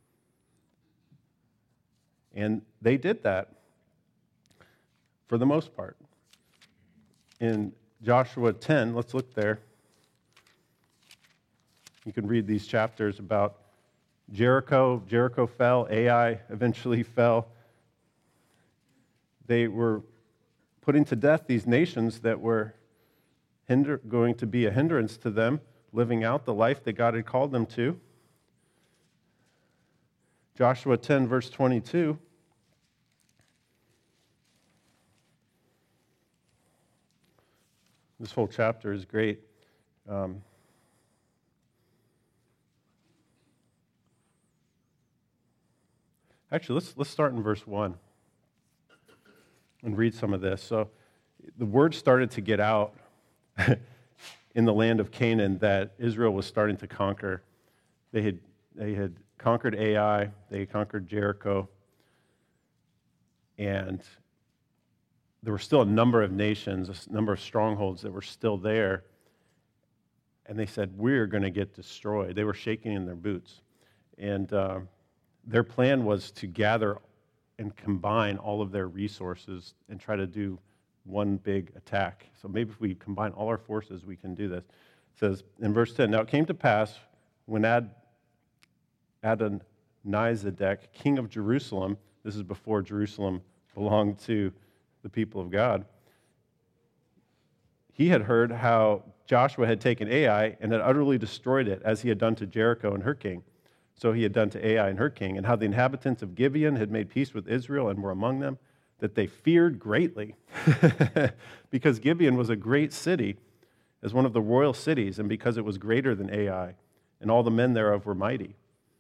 And they did that for the most part. In Joshua ten, let's look there. You can read these chapters about Jericho. Jericho fell. Ai eventually fell. They were putting to death these nations that were hinder, going to be a hindrance to them living out the life that God had called them to. Joshua ten, verse twenty-two. This whole chapter is great. Um, actually, let's let's start in verse one and read some of this. So, the word started to get out in the land of Canaan that Israel was starting to conquer. They had they had conquered Ai, they had conquered Jericho, and there were still a number of nations, a number of strongholds that were still there. And they said, we're going to get destroyed. They were shaking in their boots. And uh, their plan was to gather and combine all of their resources and try to do one big attack. So maybe if we combine all our forces, we can do this. It says in verse ten, now it came to pass when Ad, Adonizedek, king of Jerusalem, this is before Jerusalem belonged to the people of God, he had heard how Joshua had taken Ai and had utterly destroyed it, as he had done to Jericho and her king. So he had done to Ai and her king, and how the inhabitants of Gibeon had made peace with Israel and were among them, that they feared greatly, because Gibeon was a great city, as one of the royal cities, and because it was greater than Ai, and all the men thereof were mighty.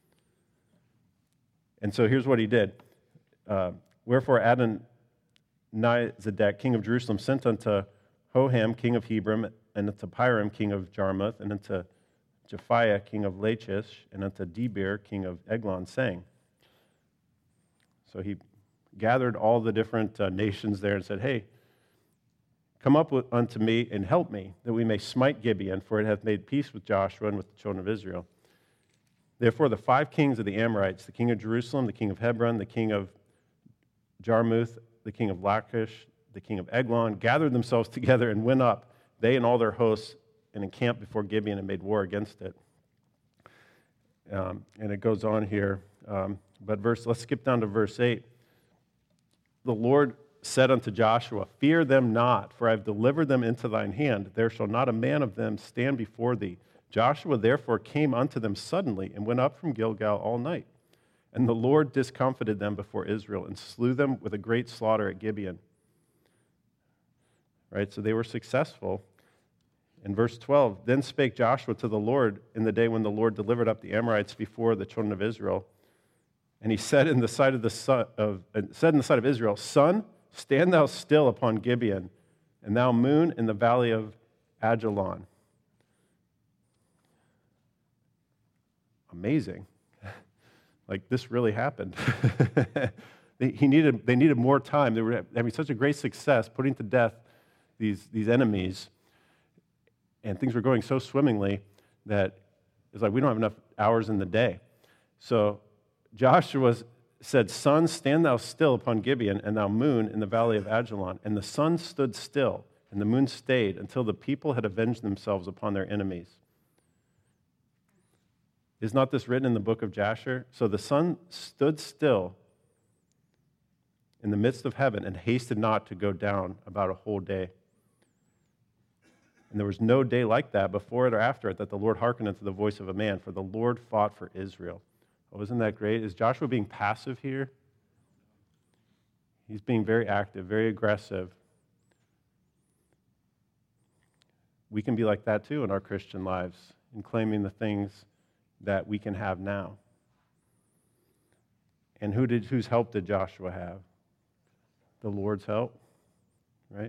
And so here's what he did. Uh, Wherefore Adonizedek, king of Jerusalem, sent unto Hoham, king of Hebron, and unto Piram, king of Jarmuth, and unto Japhiah, king of Lachish, and unto Debir, king of Eglon, saying. So he gathered all the different uh, nations there and said, hey, come up with, unto me and help me, that we may smite Gibeon, for it hath made peace with Joshua and with the children of Israel. Therefore the five kings of the Amorites, the king of Jerusalem, the king of Hebron, the king of Jarmuth, the king of Lachish, the king of Eglon, gathered themselves together and went up, they and all their hosts, and encamped before Gibeon and made war against it. Um, and it goes on here. Um, but verse, let's skip down to verse eight. The Lord said unto Joshua, fear them not, for I have delivered them into thine hand. There shall not a man of them stand before thee. Joshua therefore came unto them suddenly, and went up from Gilgal all night. And the Lord discomfited them before Israel, and slew them with a great slaughter at Gibeon. Right, so they were successful. In verse twelve, then spake Joshua to the Lord in the day when the Lord delivered up the Amorites before the children of Israel. And he said in the sight of the son of uh, said in the sight of Israel, Sun, stand thou still upon Gibeon, and thou moon in the valley of Ajalon. Amazing. Like, this really happened. he needed, they needed more time. They were having such a great success putting to death these, these enemies, and things were going so swimmingly that it's like we don't have enough hours in the day. So Joshua said, Sun, stand thou still upon Gibeon, and thou moon in the valley of Ajalon. And the sun stood still, and the moon stayed, until the people had avenged themselves upon their enemies. Is not this written in the book of Jasher? So the sun stood still in the midst of heaven, and hasted not to go down about a whole day. And there was no day like that before it or after it that the Lord hearkened unto the voice of a man, for the Lord fought for Israel. Oh, isn't that great? Is Joshua being passive here? He's being very active, very aggressive. We can be like that too in our Christian lives, in claiming the things that we can have now. And who did whose help did Joshua have? The Lord's help, right?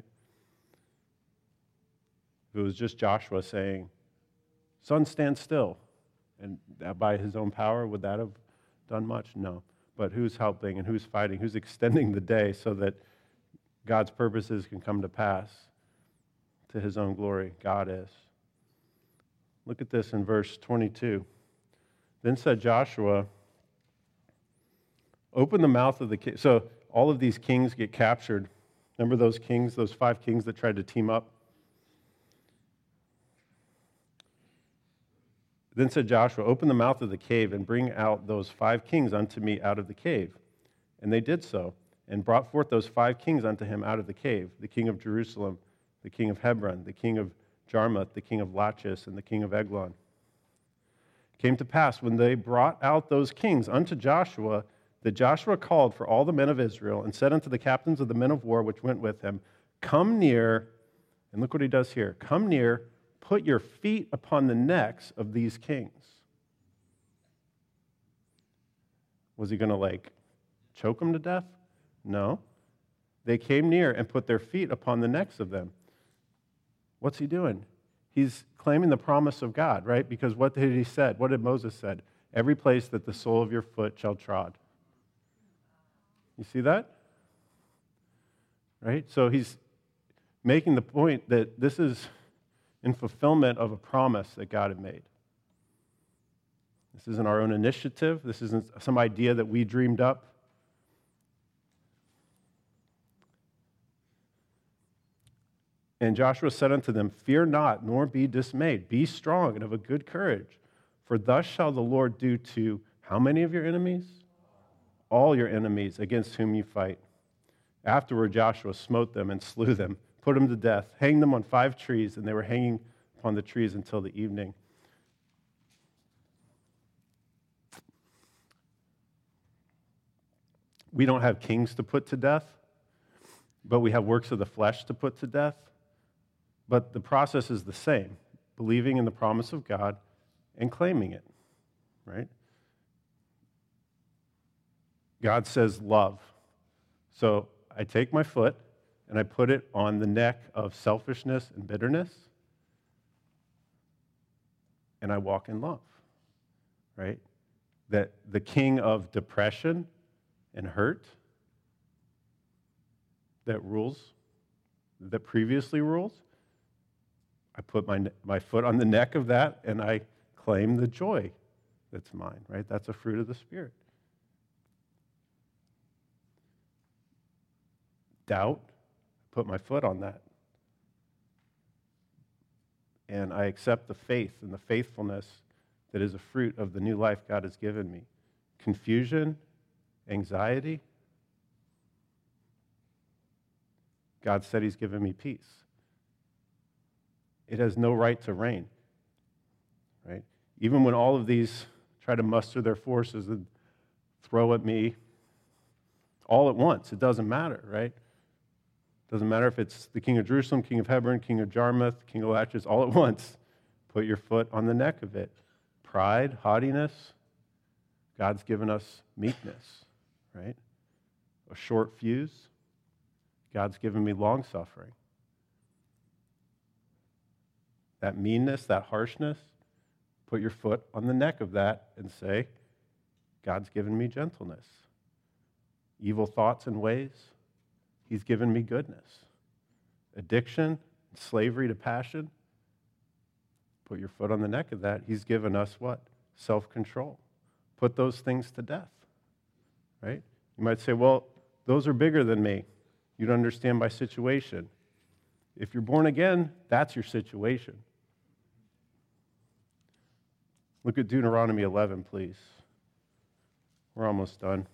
If it was just Joshua saying, Sun, stand still, and by his own power, would that have done much? No. But who's helping and who's fighting? Who's extending the day so that God's purposes can come to pass to his own glory? God is. Look at this in verse twenty-two. Then said Joshua, open the mouth of the king. So all of these kings get captured. Remember those kings, those five kings that tried to team up? Then said Joshua, open the mouth of the cave and bring out those five kings unto me out of the cave. And they did so, and brought forth those five kings unto him out of the cave, the king of Jerusalem, the king of Hebron, the king of Jarmuth, the king of Lachish, and the king of Eglon. It came to pass, when they brought out those kings unto Joshua, that Joshua called for all the men of Israel, and said unto the captains of the men of war which went with him, come near, and look what he does here, come near, put your feet upon the necks of these kings. Was he going to, like, choke them to death? No. They came near and put their feet upon the necks of them. What's he doing? He's claiming the promise of God, right? Because what did he said? What did Moses said? Every place that the sole of your foot shall trod. You see that? Right? So he's making the point that this is in fulfillment of a promise that God had made. This isn't our own initiative. This isn't some idea that we dreamed up. And Joshua said unto them, fear not, nor be dismayed. Be strong and of a good courage. For thus shall the Lord do to how many of your enemies? All your enemies against whom you fight. Afterward Joshua smote them and slew them, put them to death, hanged them on five trees, and they were hanging upon the trees until the evening. We don't have kings to put to death, but we have works of the flesh to put to death. But the process is the same, believing in the promise of God and claiming it, right? God says love. So I take my foot and I put it on the neck of selfishness and bitterness, and I walk in love, right? That the king of depression and hurt that rules, that previously rules, I put my, my foot on the neck of that and I claim the joy that's mine, right? That's a fruit of the Spirit. Doubt, put my foot on that. And I accept the faith and the faithfulness that is a fruit of the new life God has given me. confusion, anxiety, God said he's given me peace. It has no right to reign, right? Even when all of these try to muster their forces and throw at me all at once, it doesn't matter, right? It doesn't matter if it's the king of Jerusalem, king of Hebron, king of Jarmuth, king of Lachish, all at once. Put your foot on the neck of it. Pride, haughtiness, God's given us meekness, right? A short fuse, God's given me long suffering. That meanness, that harshness, put your foot on the neck of that and say, God's given me gentleness. Evil thoughts and ways, he's given me goodness. Addiction, slavery to passion, put your foot on the neck of that. He's given us what? Self-control. Put those things to death, right? You might say, well, those are bigger than me. You don't understand my situation. If you're born again, that's your situation. Look at Deuteronomy eleven, please. We're almost done.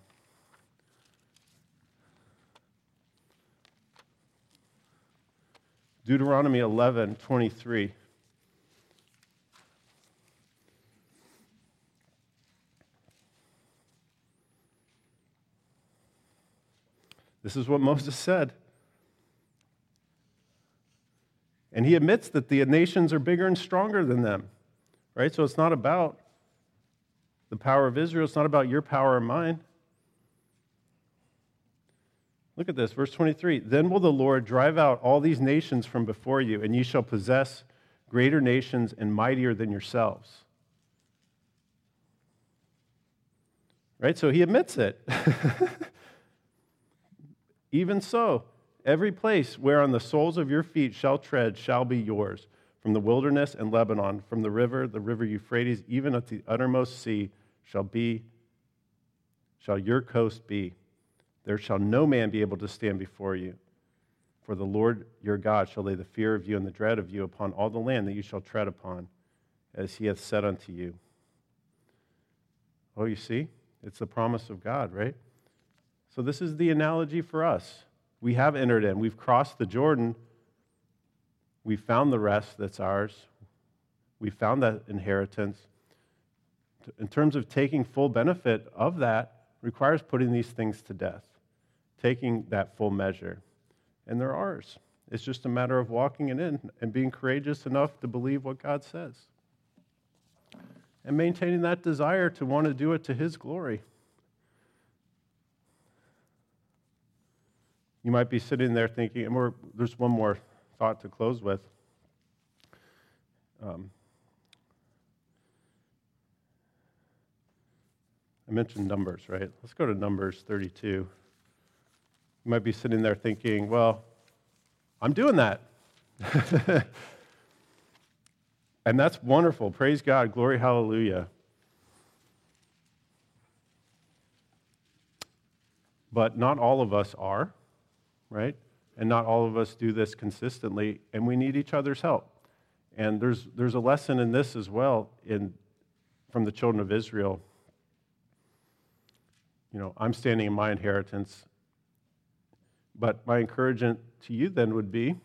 Deuteronomy eleven twenty-three. This is what Moses said. And he admits that the nations are bigger and stronger than them, right? So it's not about the power of Israel. It's not about your power or mine. Look at this, verse twenty-three. Then will the Lord drive out all these nations from before you, and ye shall possess greater nations and mightier than yourselves. Right? So he admits it. Even so, every place whereon the soles of your feet shall tread shall be yours, from the wilderness and Lebanon, from the river, the river Euphrates, even at the uttermost sea shall be, shall your coast be. There shall no man be able to stand before you. For the Lord your God shall lay the fear of you and the dread of you upon all the land that you shall tread upon, as he hath said unto you. Oh, you see? It's the promise of God, right? So this is the analogy for us. We have entered in. We've crossed the Jordan. We've found the rest that's ours. We found that inheritance. In terms of taking full benefit of that, requires putting these things to death, taking that full measure. And they're ours. It's just a matter of walking it in and being courageous enough to believe what God says. And maintaining that desire to want to do it to his glory. You might be sitting there thinking, and we're, there's one more thought to close with. Um, I mentioned Numbers, right? Let's go to Numbers thirty-two. You might be sitting there thinking, well, I'm doing that. And that's wonderful. Praise God. Glory, hallelujah. But not all of us are, right? And not all of us do this consistently, and we need each other's help. And there's there's a lesson in this as well in from the children of Israel. You know, I'm standing in my inheritance, but my encouragement to you then would be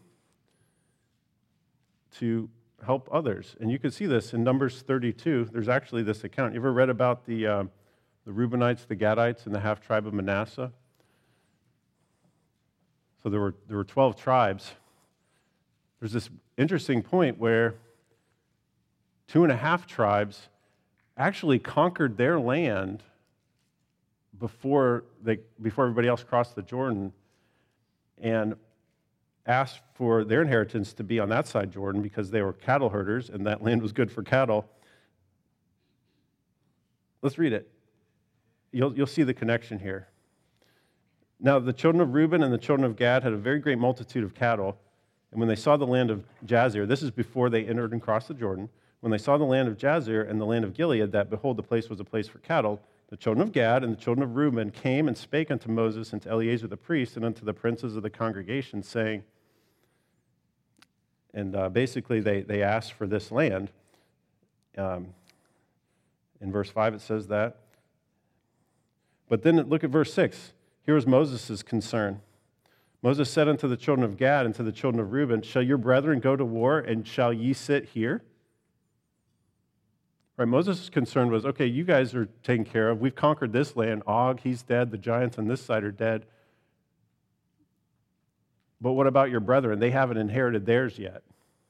to help others. And you can see this in Numbers thirty-two. There's actually this account. You ever read about the uh, the Reubenites, the Gadites, and the half tribe of Manasseh? So there were there were twelve tribes. There's this interesting point where two and a half tribes actually conquered their land before they before everybody else crossed the Jordan, and asked for their inheritance to be on that side Jordan because they were cattle herders and that land was good for cattle. Let's read it. You'll you'll see the connection here. Now, the children of Reuben and the children of Gad had a very great multitude of cattle, and when they saw the land of Jazer, this is before they entered and crossed the Jordan, when they saw the land of Jazer and the land of Gilead, that, behold, the place was a place for cattle, the children of Gad and the children of Reuben came and spake unto Moses and to Eleazar the priest and unto the princes of the congregation, saying, and uh, basically they, they asked for this land. Um, in verse five it says that, But then look at verse six. Here was Moses' concern. Moses said unto the children of Gad and to the children of Reuben, shall your brethren go to war, and shall ye sit here? Right, Moses' concern was, okay, you guys are taken care of. We've conquered this land. Og, he's dead. The giants on this side are dead. But what about your brethren? They haven't inherited theirs yet.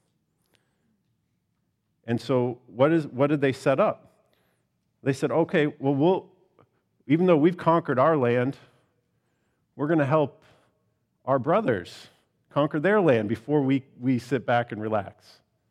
And so what is what did they set up? They said, okay, well, we'll even though we've conquered our land, we're going to help our brothers conquer their land before we, we sit back and relax.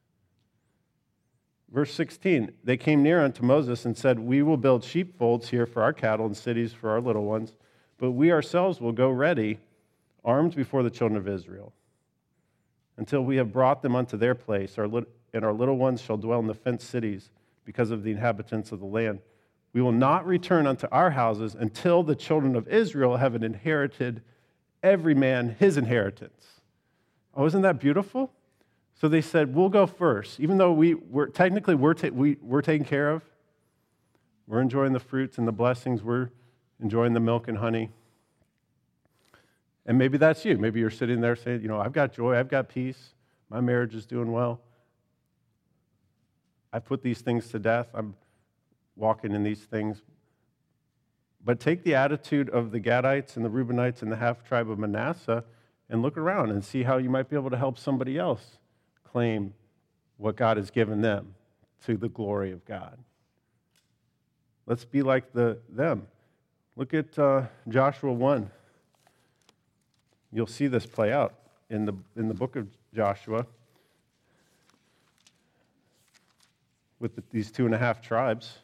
Verse sixteen, they came near unto Moses and said, we will build sheepfolds here for our cattle and cities for our little ones, but we ourselves will go ready, armed before the children of Israel, until we have brought them unto their place, our lit- and our little ones shall dwell in the fenced cities because of the inhabitants of the land. We will not return unto our houses until the children of Israel have inherited every man his inheritance. Oh, isn't that beautiful? So they said, we'll go first. Even though we, we're, technically we're, ta- we, we're taken care of, we're enjoying the fruits and the blessings, we're enjoying the milk and honey. And maybe that's you. Maybe you're sitting there saying, you know, I've got joy, I've got peace, my marriage is doing well. I've put these things to death, I'm walking in these things. But take the attitude of the Gadites and the Reubenites and the half-tribe of Manasseh and look around and see how you might be able to help somebody else claim what God has given them to the glory of God. Let's be like the them. Look at uh, Joshua one. You'll see this play out in the, in the book of Joshua with the, these two and a half tribes.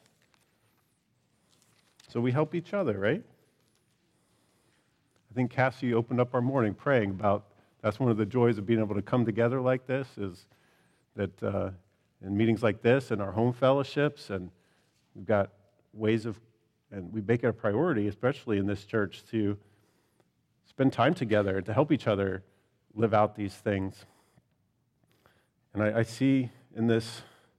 So we help each other, right? I think Cassie opened up our morning praying about, that's one of the joys of being able to come together like this, is that uh, in meetings like this and our home fellowships, and we've got ways of, and we make it a priority, especially in this church, to spend time together, to help each other live out these things. And I, I see in this,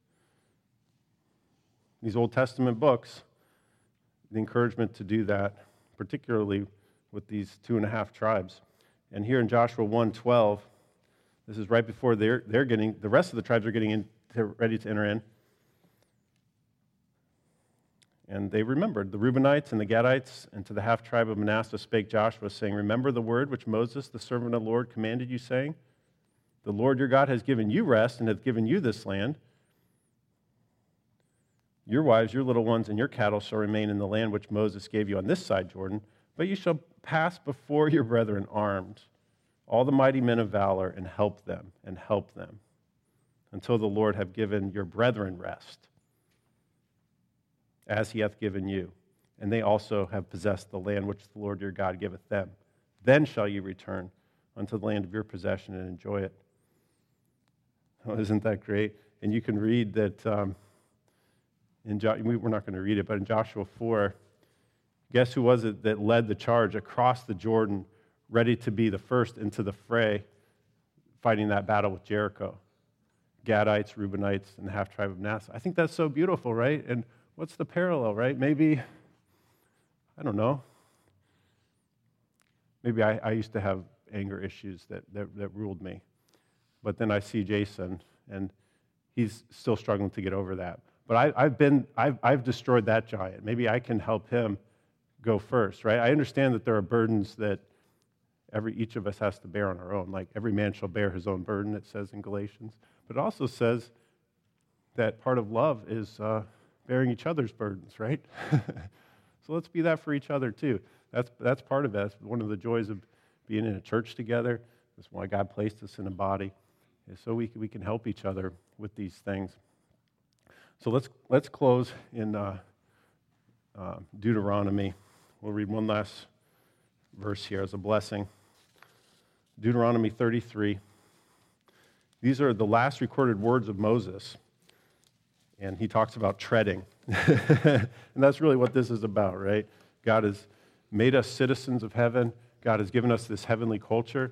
these Old Testament books, the encouragement to do that, particularly with these two and a half tribes. And here in Joshua one twelve, this is right before they're, they're getting, the rest of the tribes are getting in, to, ready to enter in. And they remembered, the Reubenites and the Gadites, and to the half-tribe of Manasseh spake Joshua, saying, remember the word which Moses, the servant of the Lord, commanded you, saying, the Lord your God has given you rest and hath given you this land. Your wives, your little ones, and your cattle shall remain in the land which Moses gave you on this side Jordan, but you shall pass before your brethren armed, all the mighty men of valor, and help them, and help them, until the Lord have given your brethren rest, as he hath given you. And they also have possessed the land which the Lord your God giveth them. Then shall you return unto the land of your possession and enjoy it. Oh, isn't that great? And you can read that, um, in jo- we're not going to read it, but in Joshua four, guess who was it that led the charge across the Jordan, ready to be the first into the fray, fighting that battle with Jericho? Gadites, Reubenites, and the half-tribe of Manasseh. I think that's so beautiful, right? And what's the parallel, right? Maybe, I don't know, maybe I, I used to have anger issues that, that, that ruled me. But then I see Jason, and he's still struggling to get over that. But I, I've been, I've, I've destroyed that giant. Maybe I can help him go first, right? I understand that there are burdens that every each of us has to bear on our own. Like every man shall bear his own burden, it says in Galatians. But it also says that part of love is uh, bearing each other's burdens, right? So let's be that for each other too. That's that's part of it. That's one of the joys of being in a church together. That's why God placed us in a body, is so we we can help each other with these things. So let's let's close in uh, uh, Deuteronomy. We'll read one last verse here as a blessing. Deuteronomy thirty-three. These are the last recorded words of Moses, and he talks about treading. And that's really what this is about, right? God has made us citizens of heaven. God has given us this heavenly culture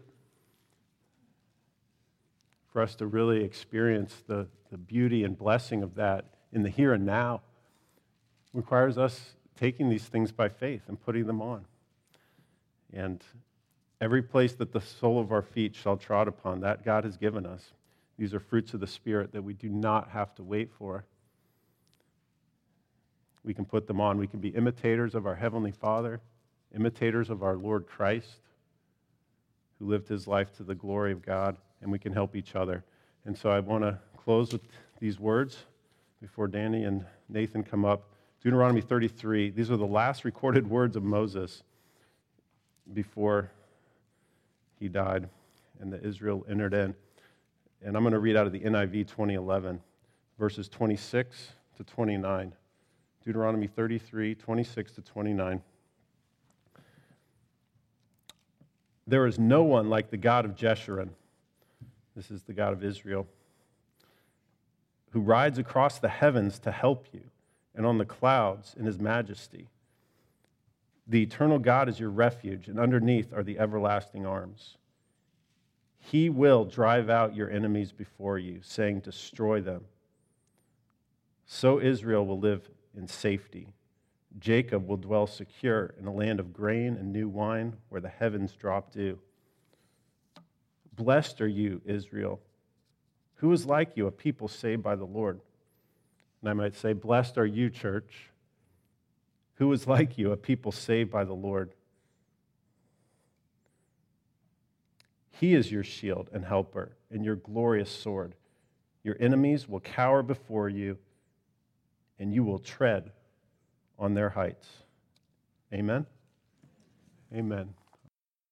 for us to really experience the, the beauty and blessing of that in the here and now. It requires us taking these things by faith and putting them on. And every place that the sole of our feet shall trod upon, that God has given us. These are fruits of the Spirit that we do not have to wait for. We can put them on. We can be imitators of our Heavenly Father, imitators of our Lord Christ, who lived his life to the glory of God, and we can help each other. And so I want to close with these words before Danny and Nathan come up. Deuteronomy thirty-three, these are the last recorded words of Moses before he died and that Israel entered in. And I'm going to read out of the N I V twenty eleven, verses twenty-six to twenty-nine. Deuteronomy thirty-three, twenty-six to twenty-nine. There is no one like the God of Jeshurun. This is the God of Israel, who rides across the heavens to help you, and on the clouds in his majesty. The eternal God is your refuge, and underneath are the everlasting arms. He will drive out your enemies before you, saying, destroy them. So Israel will live in safety. Jacob will dwell secure in a land of grain and new wine, where the heavens drop dew. Blessed are you, Israel. Who is like you, a people saved by the Lord? And I might say, blessed are you, church. Who is like you, a people saved by the Lord? He is your shield and helper and your glorious sword. Your enemies will cower before you, and you will tread on their heights. Amen? Amen.